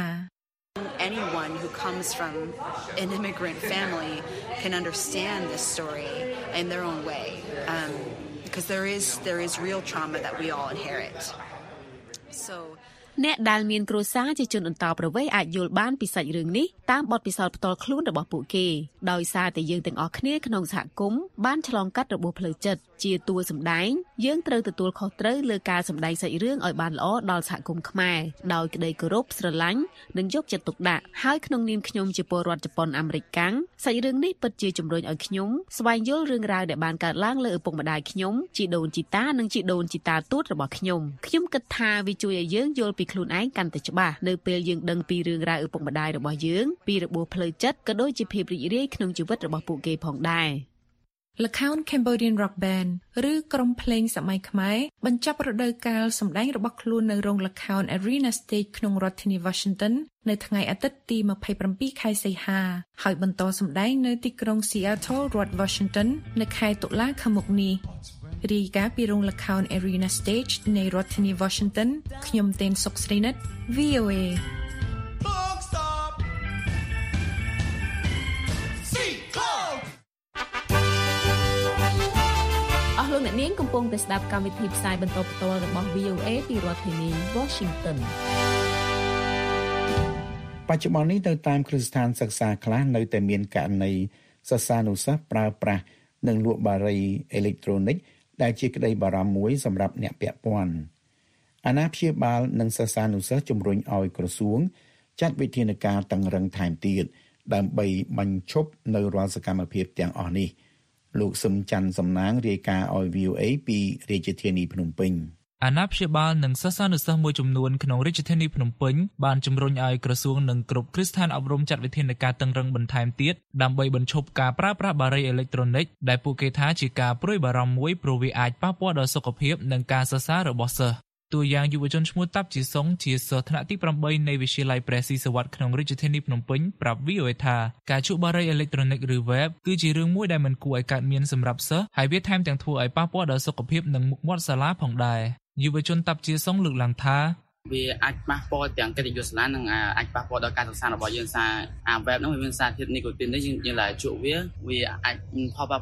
Anyone who comes from an immigrant family can understand this story in their own way, um, because there is there is real trauma that we all inherit. So អ្នកដែលមានគ្រួសារជាជនអន្តោប្រវេសន៍អាចយល់បានពីសាច់រឿងនេះតាមបទពិសោធន៍ផ្ទាល់ខ្លួនរបស់ពួកគេដោយសារតែយើងទាំងអស់គ្នាក្នុងសហគមន៍បានឆ្លងកាត់របួសផ្លូវចិត្តជាតួសម្ដែងយើងត្រូវទទួលខុសត្រូវលើការសម្ដែងសាច់រឿងឲ្យបានល្អដល់សហគមន៍ខ្មែរដោយក្តីគោរពស្រឡាញ់និងយកចិត្តទុកដាក់ហើយក្នុងនាមខ្ញុំជាពលរដ្ឋជប៉ុនអាមេរិកកាំងសាច់រឿងនេះពិតជាជំរុញឲ្យខ្ញុំស្វែងយល់រឿងរ៉ាវដែលបានកើតឡើងលើឪពុកម្ដាយខ្ញុំជីដូនជីតានិងជីដូនជីតាទូតរបស់ខ្ញុំខ្ញុំគិតថាវាជួយឲ្យយើងយល់ពីខ្លួនឯងកាន់តែច្បាស់នៅពេលយើងដឹងពីរឿងរ៉ាវឪពុកម្ដាយរបស់យើងពីរបួសផ្លូវចិត្តក៏ដូចជាភាពរីករាយក្នុងជីវិតរបស់ពួកគេផងដែរល្ខោន Cambodian Rock Band ឬក្រុមភ្លេងសម័យខ្មែរបញ្ចប់រដូវកាលសម្ដែងរបស់ខ្លួននៅរោងល្ខោន Arena Stage ក្នុងរដ្ឋធានី Washington នៅថ្ងៃអាទិត្យទីម្ភៃប្រាំពីរខែសីហាហើយបន្តសម្ដែងនៅទីក្រុង Seattle រដ្ឋ Washington នៅខែតុលាខាងមុខនេះរីកាពីរោងល្ខោន Arena Stage នៃរដ្ឋធានី Washington ខ្ញុំតេនសុកស្រីនិត វី អូ เอអស់លោកអ្នកនាងកំពុងតែស្ដាប់កម្មវិធីផ្សាយបន្តផ្ទាល់របស់ វី អូ เอ ពីរដ្ឋធានី Washington បច្ចុប្បន្ននេះនៅតាមគ្រឹះស្ថានសិក្សាខ្លះនៅតែមានករណីសិស្សានុសិស្សប្រើប្រាស់និងលក់បារីអេឡិចត្រូនិកដែលជាក្តីបារម្ភមួយសម្រាប់អ្នកពាក់ព័ន្ធអាណាព្យាបាលនិងសិស្សានុសិស្សជំរុញឲ្យក្រសួងចាត់វិធានការតឹងរ៉ឹងថែមទៀតដើម្បីបញ្ឈប់នៅរាល់សកម្មភាពទាំងអស់នេះលោកសឹមច័ន្ទសំណាងរាយការណ៍ឲ្យ វី អូ เอ ពីរាជធានីភ្នំពេញអាណាព្យាបាលនិងសិស្សានុសិស្សមួយចំនួនក្នុងរាជធានីភ្នំពេញបានជំរុញឲ្យក្រសួងនិងគ្រប់គ្រឹះស្ថានអប់រំចាត់វិធានការតឹងរ៉ឹងបន្ថែមទៀតដើម្បីបញ្ឈប់ការប្រើប្រាស់បារីអេឡិចត្រូនិកដែលពួកគេថាជាការព្រួយបារម្ភមួយព្រោះវាអាចប៉ះពាល់ដល់សុខភាពនិងការសិក្សារបស់សិស្សតួយ៉ាងយុវជនឈ្មោះតាប់ជីសុងជាសិស្សថ្នាក់ទីប្រាំបីនៃវិទ្យាល័យព្រះស៊ីសវត្តក្នុងរាជធានីភ្នំពេញប្រាប់ វី អូ เอ ថាការជក់បារីអេឡិចត្រូនិកឬ Vape គឺជារឿងមួយដែលមិនគួរឲ្យកើតមានសម្រាប់សិស្សហើយវាថែមទាំងធ្វើឲ្យប៉ះពាល់ដល់សុខភាពនិងមុខមាត់សាលាផងដែរយុវជនតាប់ជាសុងលើកឡើងថាវាអាចប៉ះពាល់ទាំងកិត្តិយសសាលានិងអាចប៉ះពាល់ដល់ការសិក្សារបស់យើងសារអា Vape នោះវាមានសារធាតុនីកូទីននេះយើងយើងឡើយជក់វាវាអាចផលប៉ះពាល់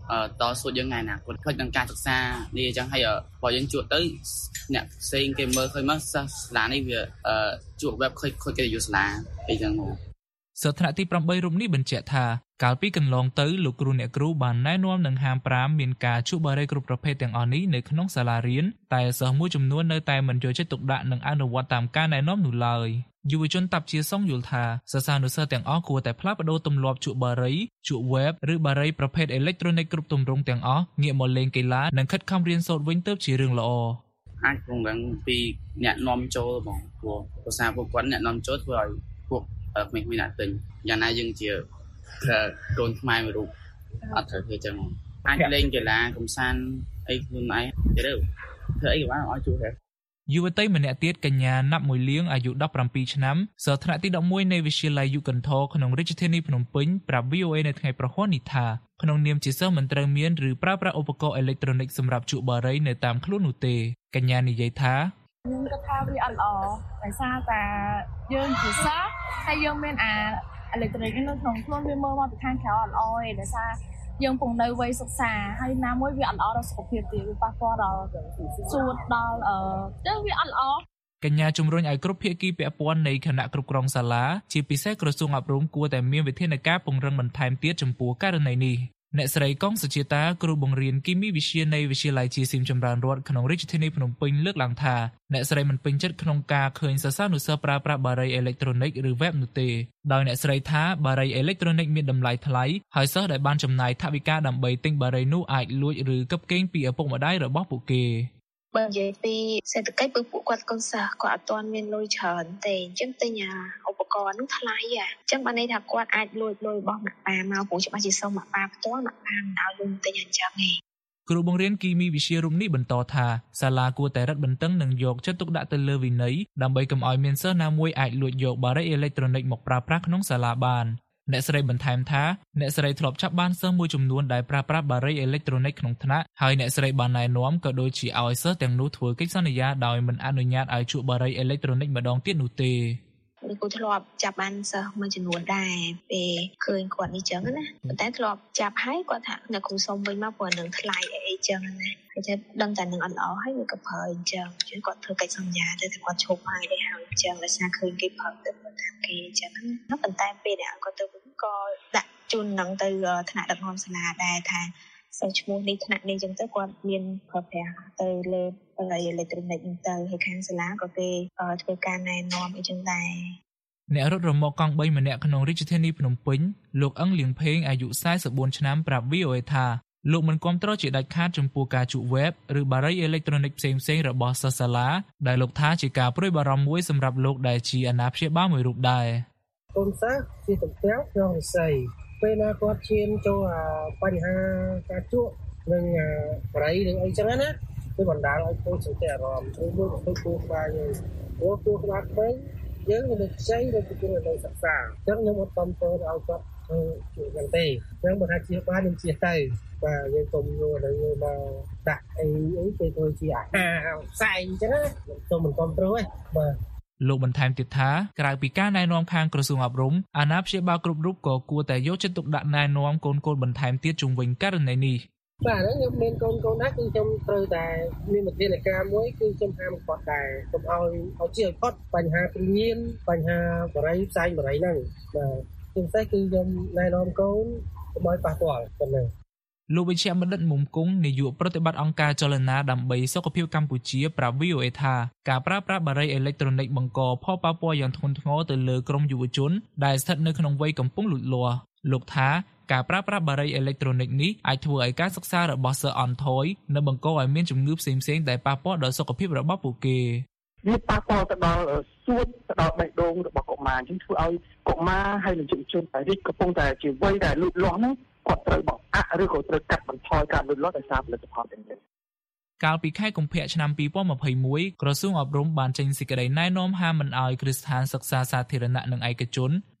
តស៊ូយើងថ្ងៃណាគាត់ឃើញនឹងការសិក្សានេះអញ្ចឹងហើយបើយើងជួបទៅអ្នកផ្សេងគេមើលឃើញមកសាលានេះវាជួប web ឃើញឃើញគេយកសាលាអីចឹងមកសិស្សថ្នាក់ទីប្រាំបីរូបនេះបញ្ជាក់ថាកាលពីកន្លងទៅលោកគ្រូអ្នកគ្រូបានណែនាំនិងហាមប្រាមមានការជក់បារីគ្រប់ប្រភេទទាំងអស់នេះនៅក្នុងសាលារៀនតែសិស្សមួយចំនួននៅតែមិនយកចិត្តទុកដាក់និងអនុវត្តតាមការណែនាំនោះឡើយយុវជនតាប់ជាសងយល់ថាសិស្សានុសិស្សទាំងអស់គួរតែផ្លាស់ប្ដូរទម្លាប់ជក់បារីជក់ web ឬបារីប្រភេទអេឡិចត្រូនិកគ្រប់ទម្រង់ទាំងអស់ងាកមកលេងកីឡានិងខិតខំរៀនសូត្រវិញទើបជារឿងល្អអាចពង្រឹងពីអ្នកនាំចូលបងព្រោះភាសាពួកគាត់អ្នកនាំចូលធ្វើឲ្យពួកក្មេងៗអ្នកទិញយ៉ាងណាយើងជាកូនខ្មែរមួយរូបអត់ត្រូវធ្វើចឹងអាចលេងកីឡាកំសាន្តអីខ្លួនឯងទៅធ្វើអីក៏បានឲ្យជួយដែរយុវតីម្នាក់ទៀតកញ្ញាណាប់មួយលៀងអាយុដប់ប្រាំពីរឆ្នាំសិស្សថ្នាក់ទីដប់មួយនៃវិទ្យាល័យយុគន្ធរក្នុងរាជធានីភ្នំពេញប្រាប់ វី អូ អេ នៅថ្ងៃប្រហ័ននេះថាក្នុងនាមជាសិស្សមិនត្រូវមានឬប្រើប្រាស់ឧបករណ៍អេឡិចត្រូនិកសម្រាប់ជក់បារីនៅតាមខ្លួននោះទេកញ្ញានិយាយថាខ្ញុំគិតថាវាអត់ល្អដោយសារតែយើងជាសិស្សហើយយើងមានអាអេឡិចត្រូនិកនៅក្នុងខ្លួនវាមើលមកពីខាងក្រៅអត់ល្អទេដោយសារយើងពងនៅវ័យសិក្សាហើយណាមួយវាអត់ល្អដល់សុខភាពទេវាប៉ះពាល់ដល់សួតដល់អឺទៅវាអត់ល្អកញ្ញាជំរុញឲ្យគ្រប់ភាគីពាក់ព័ន្ធនៃគណៈគ្រប់គ្រងសាលាជាពិសេសក្រសួងអប់រំគួរតែមានវិធានការពង្រឹងបន្ថែមទៀតចំពោះករណីនេះអ្នកស្រីកុងសុជាតាគ្រូបង្រៀនគីមីវិទ្យានៃវិទ្យាល័យជាស៊ីមចម្រើនរដ្ឋក្នុងរាជធានីភ្នំពេញលើកឡើងថាអ្នកស្រីមិនពេញចិត្តក្នុងការឃើញសិស្សានុសិស្សប្រើប្រាស់បារីអេឡិចត្រូនិកឬ web នោះទេដោយអ្នកស្រីថាបារីអេឡិចត្រូនិកមានតម្លៃថ្លៃហើយសិស្សដែលបានចំណាយថវិកាដើម្បីទិញបារីនោះអាចលួចឬកឹបកេងពីឪពុកម្ដាយរបស់ពួកគេបើនិយាយពីសេដ្ឋកិច្ចពួកគាត់កូនសិស្សគាត់អត់ទាន់មានលុយច្រើនទេអញ្ចឹងទិញឧបករណ៍នោះថ្លៃហ่ะអញ្ចឹងបានន័យថាគាត់អាចលួចលុយរបស់ម៉ាក់ប៉ាមកព្រោះច្បាស់ជាសុំម៉ាក់ប៉ាផ្ទាល់ម៉ាក់ប៉ាមិនឲ្យលុយទិញអញ្ចឹងទេគ្រូបង្រៀនគីមីវិទ្យារូបនេះបន្តថាសាលាគួរតែរឹតបន្តឹងនិងយកចិត្តទុកដាក់ទៅលើវិន័យដើម្បីកុំឲ្យមានសិស្សណាមួយអាចលួចយកបារីអេឡិចត្រូនិកមកប្រើប្រាស់ក្នុងសាលាបានអ្នកស្រីបន្ថែមថាអ្នកស្រីធ្លាប់ចាប់បានសិស្សមួយចំនួនដែលប្រើប្រាស់បារីអេឡិចត្រូនិកក្នុងថ្នាក់ហើយអ្នកស្រីបានណែនាំក៏ដូចជាឲ្យសិស្សទាំងនោះធ្វើកិច្ចសន្យាដោយមិនអនុញ្ញាតឲ្យជក់បារីអេឡិចត្រូនិកម្ដងទៀតនោះទេលោកគ្រូធ្លាប់ចាប់បានសិស្សមួយចំនួនដែរពេលឃើញគាត់នេះចឹងណាប៉ុន្តែធ្លាប់ចាប់ហើយគាត់ថាអ្នកគ្រូសុំវិញមកព្រោះនឹងថ្លៃអីអីចឹងណាគេថាដឹងតែនឹងអត់ល្អហើយវាក៏ប្រើអញ្ចឹងជឿគាត់ធ្វើកិច្ចសន្យាទៅតែគាត់ឈប់ហើយដែរហើយអញ្ចឹងដោយសារឃើញគេប្រើទៅគាត់ថាគេអញ្ចឹងណាប៉ុន្តែពេលដែលគាត់ទៅវិញក៏ដាក់ជូននឹងទៅថ្នាក់ដឹកនាំសាលាដែរថាសិស្សឈ្មោះនេះថ្នាក់នេះអញ្ចឹងទៅគាត់មានប្រើប្រាស់ទៅលើអេឡិចត្រូនិកហ្នឹងទៅហើយខាងសាលាក៏គេធ្វើការណែនាំអីចឹងដែរអ្នករត់រមាក់កង់បីម្នាក់ក្នុងរាជធានីភ្នំពេញលោកអឹងលៀងភេងអាយុសែនសិបបួនឆ្នាំប្រាប់ វី អូ អេ ថាលោកមិនគាំទ្រជាដាច់ខាតចំពោះការជក់ web ឬបារីអេឡិចត្រូនិកផ្សេងៗរបស់សិស្សសាលាដែលលោកថាជាការព្រួយបារម្ភមួយសម្រាប់លោកដែលជាអាណាព្យាបាលមួយរូបដែរកូនសិស្សជាតំពាក់ក្នុងវិស័យពេលណាគាត់ឈានចូលបញ្ហាការជក់និងបារីឬអីចឹងណាវាបណ្ដាលឲ្យពលសន្តិអារម្មណ៍ឬមួយទៅគូក្បាលយើងព្រោះគូក្បាលពេញយើងនឹងខ្ចីទៅគូនៅសិក្សាអញ្ចឹងខ្ញុំអត់តំពើឲ្យគាត់ជួយយ៉ាងទេអញ្ចឹងបើថាជាបាននឹងជាទៅបាទយើងកុំយកទៅមកដាក់អីអីទៅធ្វើជាអាហារផ្សេងអញ្ចឹងណាខ្ញុំមិនតំព្រោះទេបាទលោកបន្ថែមទៀតថាក្រៅពីការណែនាំខាងក្រសួងអប់រំអាណាព្យាបាលគ្រប់រូបក៏គួរតែយកចិត្តទុកដាក់ណែនាំកូនកូនបន្ថែមទៀតជុំវិញករណីនេះបាទខ្ញុំមានកូនកូនណាគឺខ្ញុំត្រូវតែមានវិធានការមួយគឺខ្ញុំហាមគាត់ដែរកុំឲ្យឲ្យជាឲ្យគាត់បញ្ហាព្រីញៀនបញ្ហាបរិយផ្សេងបរិយហ្នឹងបាទជាពិសេសគឺខ្ញុំណែនាំកូនកុំឲ្យប៉ះពាល់ប៉ុណ្ណឹងលោកវិជ្ជបណ្ឌិតមុំគង់នាយកប្រតិបត្តិអង្គការចលនាដើម្បីសុខភាពកម្ពុជាប្រាប់ វី អូ អេ ថាការប្រើប្រាស់បារីអេឡិចត្រូនិកបង្កផលប៉ះពាល់យ៉ាងធ្ងន់ធ្ងរទៅលើក្រុមយុវជនដែលស្ថិតនៅក្នុងវ័យកំពុងលូតលាស់លោកថាការប្រើប្រាស់បារីអេឡិចត្រូនិកនេះអាចធ្វើឲ្យការសិក្សារបស់សិស្សអន់ថយនិងបង្កឲ្យមានជំងឺផ្សេងៗដែលប៉ះពាល់ដល់សុខភាពរបស់ពួកគេវាប៉ះពាល់ទៅដល់សួតទៅដល់បេះដូងរបស់កុមារអញ្ចឹងធ្វើឲ្យកុមារហើយនិងយុវជនតែរីកកំពុងតែជាវ័យដែលលូតលាស់ហ្នឹងគាត់ត្រូវបោះអាក់ឬក៏ត្រូវកាត់បន្ថយការលូតលាស់ដោយសារផលិតផលទាំងនេះកាលពីខែកុម្ភៈឆ្នាំពីរពាន់ម្ភៃមួយក្រសួងអប់រំបានចេញសេចក្តីណែនាំហាមមិនឲ្យគ្រឹះស្ថានសិក្សាសាធារណៈនិងឯកជន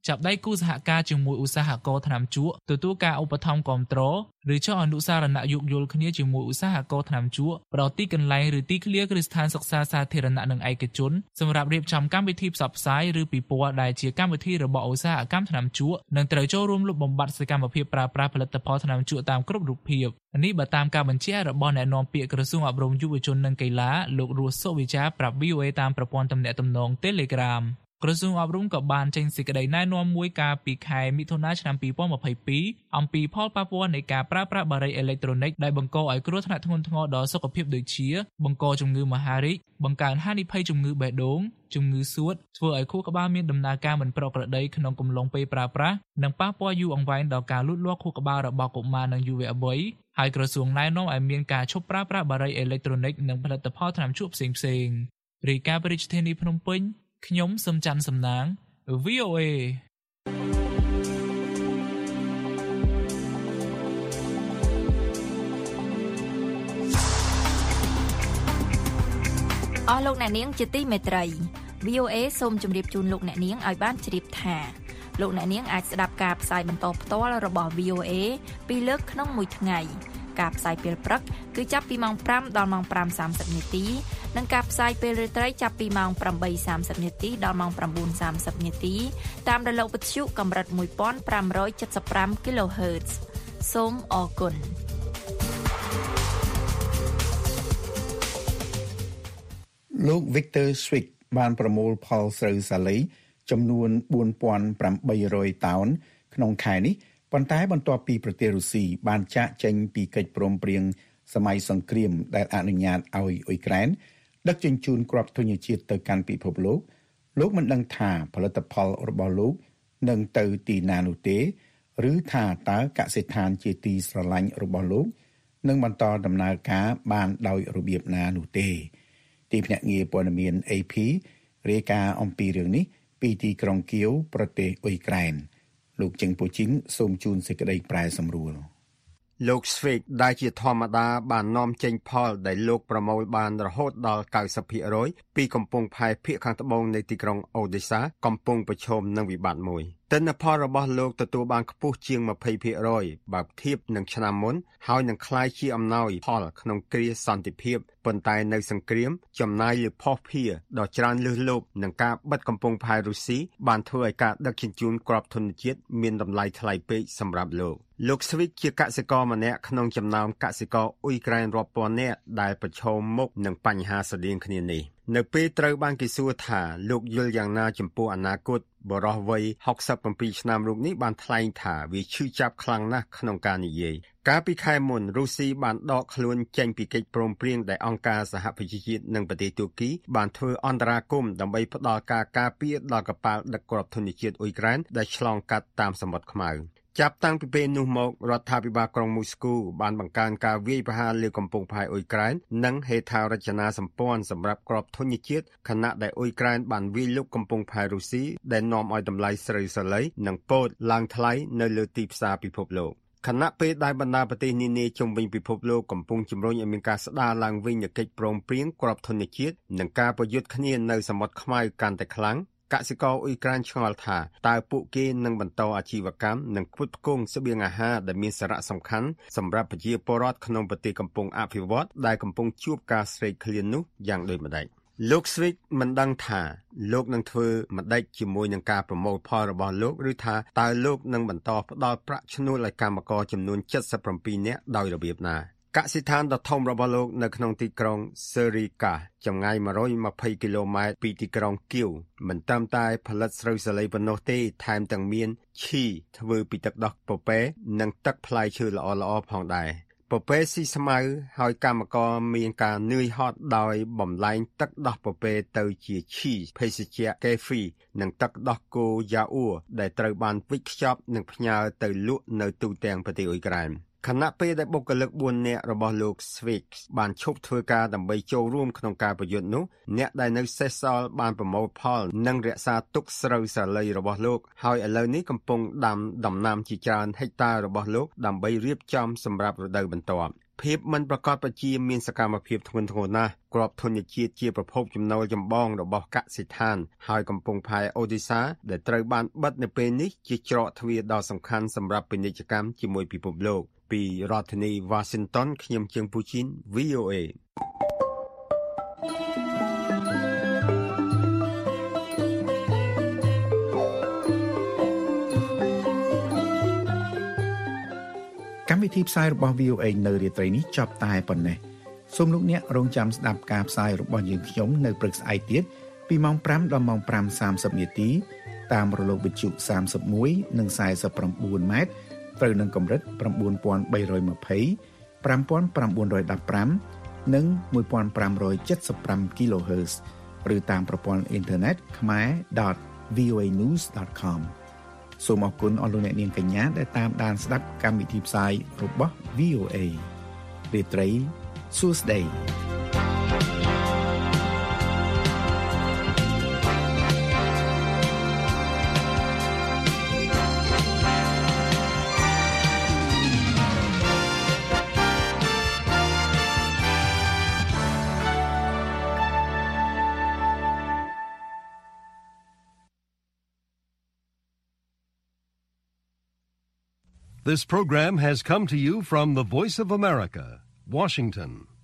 ចាប់ដៃគូសហការជាមួយឧស្សាហករណ៍ថ្នាំជក់ទទួលការឧបត្ថម្ភគាំទ្រឬចុះអនុសារណៈយោគយល់គ្នាជាមួយឧស្សាហករណ៍ថ្នាំជក់ប្រទីកន្លែងឬទីធ្លាគ្រឹះស្ថានសិក្សាសាធារណៈនិងឯកជនសម្រាប់រៀបចំកម្មវិធីផ្សព្វផ្សាយឬពិព័រណ៍ដែលជាកម្មវិធីរបស់ឧស្សាហកម្មថ្នាំជក់និងត្រូវចូលរួមលុបបំបាត់សកម្មភាពប្រើប្រាស់ផលិតផលថ្នាំជក់តាមគ្រប់រូបភាពនេះបើតាមការបញ្ជាក់របស់អ្នកនាំពាក្យក្រសួងអប់រំយុវជននិងកីឡាលោករស់សុវិចាប្រាប់ V O A តាមប្រព័ន្ធទំនាក់ទំនង Telegram ក្រសួងអប់រំក៏បានចេញសេចក្តីណែនាំមួយកាលពីខែមិថុនាឆ្នាំពីរពាន់ម្ភៃពីរអំពីផលប៉ះពាល់នៃការប្រើប្រាស់បារីអេឡិចត្រូនិកដែលបង្កឲ្យគ្រោះថ្នាក់ធ្ងន់ធ្ងរដល់សុខភាពដូចជាបង្កជំងឺមហារីកបង្កើនហានិភ័យជំងឺបេះដូងជំងឺសួតធ្វើឲ្យខួរក្បាលមានដំណើរការមិនប្រក្រតីក្នុងកំឡុងពេលប្រើប្រាស់និងប៉ះពាល់យូរអង្វែងដល់ការលូតលាស់ខួរក្បាលរបស់កុមារនិងយុវវ័យហើយក្រសួងណែនាំឲ្យមានការឈប់ប្រើប្រាស់បារីអេឡិចត្រូនិកនិងផលិតផលថ្នាំជក់ផ្សេងៗរាយការណ៍ពីរាជធានីភ្នំពេញខ្ញុំសឹមច័ន្ទសំណាង V O A អស់លោកអ្នកនាងជាទីមេត្រី V O A សូមជម្រាបជូនលោកអ្នកនាងឲ្យបានជ្រាបថាលោកអ្នកនាងអាចស្ដាប់ការផ្សាយបន្តផ្ទាល់របស់ V O A ពីរលើកក្នុងមួយថ្ងៃការផ្សាយពេលព្រឹកគឺចាប់ពីម៉ោងប្រាំដល់ម៉ោងប្រាំសាមសិបនាទីនិងការផ្សាយពេលរាត្រីចាប់ពីម៉ោងប្រាំបីសាមសិបនាទីដល់ម៉ោងប្រាំបួនសាមសិបនាទីតាមរលកវិទ្យុកម្រិតមួយពាន់ប្រាំរយเจ็ดสิบห้า kHz សូមអរគុណលោក Victor Swick បានប្រមូលផលស្រូវសាលីចំនួនបួនពាន់ប្រាំបីរយតោនក្នុងខែនេះប៉ុន្តែបន្ទាប់ពីប្រទេសរុស្ស៊ីបានចាកចេញពីកិច្ចព្រមព្រៀងសម័យសង្គ្រាមដែលអនុញ្ញាតឲ្យអ៊ុយក្រែនដឹកជញ្ជូនគ្រាប់ធញ្ញជាតិទៅកាន់ពិភពលោកលោកមិនដឹងថាផលិតផលរបស់លោកនឹងទៅទីណានោះទេឬថាតើកសិដ្ឋានជាទីស្រឡាញ់របស់លោកនឹងបន្តដំណើរការបានដោយរបៀបណានោះទេទីភ្នាក់ងារព័ត៌មាន A P រាយការណ៍អំពីរឿងនេះពីទីក្រុងគៀវប្រទេសអ៊ុយក្រែនលោកជឹងពូជីងសូមជូនសេចក្តីប្រែសម្រួលលោក Swick ដែលជាធម្មតាបាននាំចេញផលដែលលោកប្រមូលបានរហូតដល់ 九十ភាគរយ ពីកំពង់ផែភាគខាងត្បូងនៃទីក្រុងអូដេសាកំពុងប្រឈមនឹងវិបត្តិមួយទិន្នផលរបស់លោកទទួលបានខ្ពស់ជាង ยี่สิบភាគរយ បើធៀបនឹងឆ្នាំមុនហើយនឹងក្លាយជាអំណោយផលក្នុងគ្រាសន្តិភាពប៉ុន្តែនៅសង្គ្រាមចំណាយលើភស្តុភារដ៏ច្រើនលើសលប់នឹងការបិទកំពង់ផែរុស្ស៊ីបានធ្វើឲ្យការដឹកជញ្ជូនគ្រាប់ធញ្ញជាតិមានតម្លៃថ្លៃពេកសម្រាប់លោកលោក Swick ជាកសិករម្នាក់ក្នុងចំណោមកសិករអ៊ុយក្រែនរាប់ពាន់នាក់ដែលប្រឈមមុខនឹងបញ្ហាស្រដៀងគ្នានេះនៅពេលត្រូវបានគេសួរថាលោកយល់យ៉ាងណាចំពោះអនាគតបរិះវ័យหกสิบเจ็ดឆ្នាំរូបនេះបានថ្លែងថាវាឈឺចាប់ខ្លាំងណាស់ក្នុងការនិយាយកាលពីខែមុនរុស្ស៊ីបានដកខ្លួនចេញពីកិច្ចព្រមព្រៀងដែលអង្គការសហប្រជាជាតិនិងប្រទេសទូគីបានធ្វើអន្តរាគមន៍ដើម្បីផ្តល់ការការពារដល់កប៉ាល់ដឹកគ្រាប់ធញ្ញជាតិអ៊ុយក្រែនដែលឆ្លងកាត់តាមសមុទ្រខ្មៅចាប់តាំងពីពេលនោះមករដ្ឋាភិបាលក្រុងមូស្គូបានបង្កើនការវាយប្រហារលើកំពង់ផែអ៊ុយក្រែននិងហេដ្ឋារចនាសម្ព័ន្ធសម្រាប់គ្រាប់ធញ្ញជាតិខណៈដែលអ៊ុយក្រែនបានវាយលុកកំពង់ផែរុស្ស៊ីដែលនាំឲ្យតម្លៃស្រូវសាលីនិងពោតឡើងថ្លៃនៅលើទីផ្សារពិភពលោកខណៈពេលដែលបណ្ដាប្រទេសនានាជុំវិញពិភពលោកកំពុងជំរុញឲ្យមានការស្ដារឡើងវិញនូវកិច្ចព្រមព្រៀងគ្រាប់ធញ្ញជាតិនិងការប្រយុទ្ធគ្នានៅសមុទ្រខ្មៅកាន់តែខ្លាំងកសិករអ៊ុយក្រែនឆ្ងល់ថាតើពួកគេនឹងបន្តអាជីវកម្មនិងផ្គត់ផ្គង់ស្បៀងអាហារដែលមានសារៈសំខាន់សម្រាប់ប្រជាពលរដ្ឋក្នុងប្រទេសកំពុងអភិវឌ្ឍដែលកំពុងជួបការស្រេកឃ្លាននោះយ៉ាងដូចម្តេចលោក Swick មិនដឹងថាលោកនឹងធ្វើម្តេចជាមួយនឹងការប្រមូលផលរបស់លោកឬថាតើលោកនឹងបន្តផ្ដល់ប្រាក់ឈ្នួលឲ្យកម្មករចំនួនเจ็ดสิบเจ็ดនាក់ដោយរបៀបណាកសិដ្ឋានដ៏ធំរបស់លោកនៅក្នុងទីក្រុង Serica ចម្ងាយmột trăm hai mươiគីឡូម៉ែត្រពីទីក្រុងគៀវមិនត្រឹមតែផលិតស្រូវសាលីប៉ុណ្ណោះទេថែមទាំងមានឈីធ្វើពីទឹកដោះពពែនិងទឹកផ្លែឈើល្អៗផងដែរពពែស៊ីស្មៅហើយកម្មករមានការនឿយហត់ដោយបំលែងទឹកដោះពពែទៅជាឈីភេសជ្ជៈកេហ្វីនិងទឹកដោះគោយ៉ាអ៊ូដែលត្រូវបានវិចខ្ចប់និងផ្ញើទៅលក់នៅទូទាំងប្រទេសអ៊ុយក្រែនខណៈពេលដែលបុគ្គលិកបួននាក់របស់លោក Swick បានឈប់ធ្វើការដើម្បីចូលរួមក្នុងការប្រយុទ្ធនោះអ្នកដែលនៅសេសសល់បានប្រមូលផលនិងរក្សាទុកស្រូវសាលីរបស់លោកហើយឥឡូវនេះកំពុងដាំដំណាំជាច្រើនហិកតារបស់លោកដើម្បីរៀបចំសម្រាប់រដូវបន្ទាប់ភាពមិនប្រកបប្រជាមានសកម្មភាពធ្ងន់ធ្ងរណាស់ក្របធនជាតិជាប្រភពចំណូលចម្បងរបស់កសិដ្ឋានហើយកំពង់ផែអូឌីសាដែលត្រូវបានបិទនៅពេលនេះជាច្រកទ្វារដ៏សំខាន់សម្រាប់ពាណិជ្ជកម្មជាមួយពិភពលោកពីរដ្ឋធានី Washington ខ្ញុំជើងពូជីន V O Aកម្មវិធីផ្សាយរបស់ V O A នៅរាត្រីនេះចប់តែប៉ុណ្ណេះសូមលោកអ្នករងចាំស្ដាប់ការផ្សាយរបស់យើងខ្ញុំនៅព្រឹកស្អែកទៀតពីម៉ោងfiveដល់ម៉ោងfiveសាមសិបនាទីតាមរលកវិទ្យុសាមសិបមួយនិងfour forty-nineម៉ែត្រត្រូវនឹងកម្រិតnine thousand three hundred twenty, five thousand nine hundred fifteenនិងfifteen seventy-five គីឡូហឺត ឬតាមប្រព័ន្ធអ៊ីនធឺណិត khmer dot v o a news dot com សូមអរគុណអស់លោកអ្នកនាងកញ្ញាដែលតាមដានស្ដាប់កម្មវិធីផ្សាយរបស់ V O A រាត្រីសួស្តី This program has come to you from the Voice of America, Washington.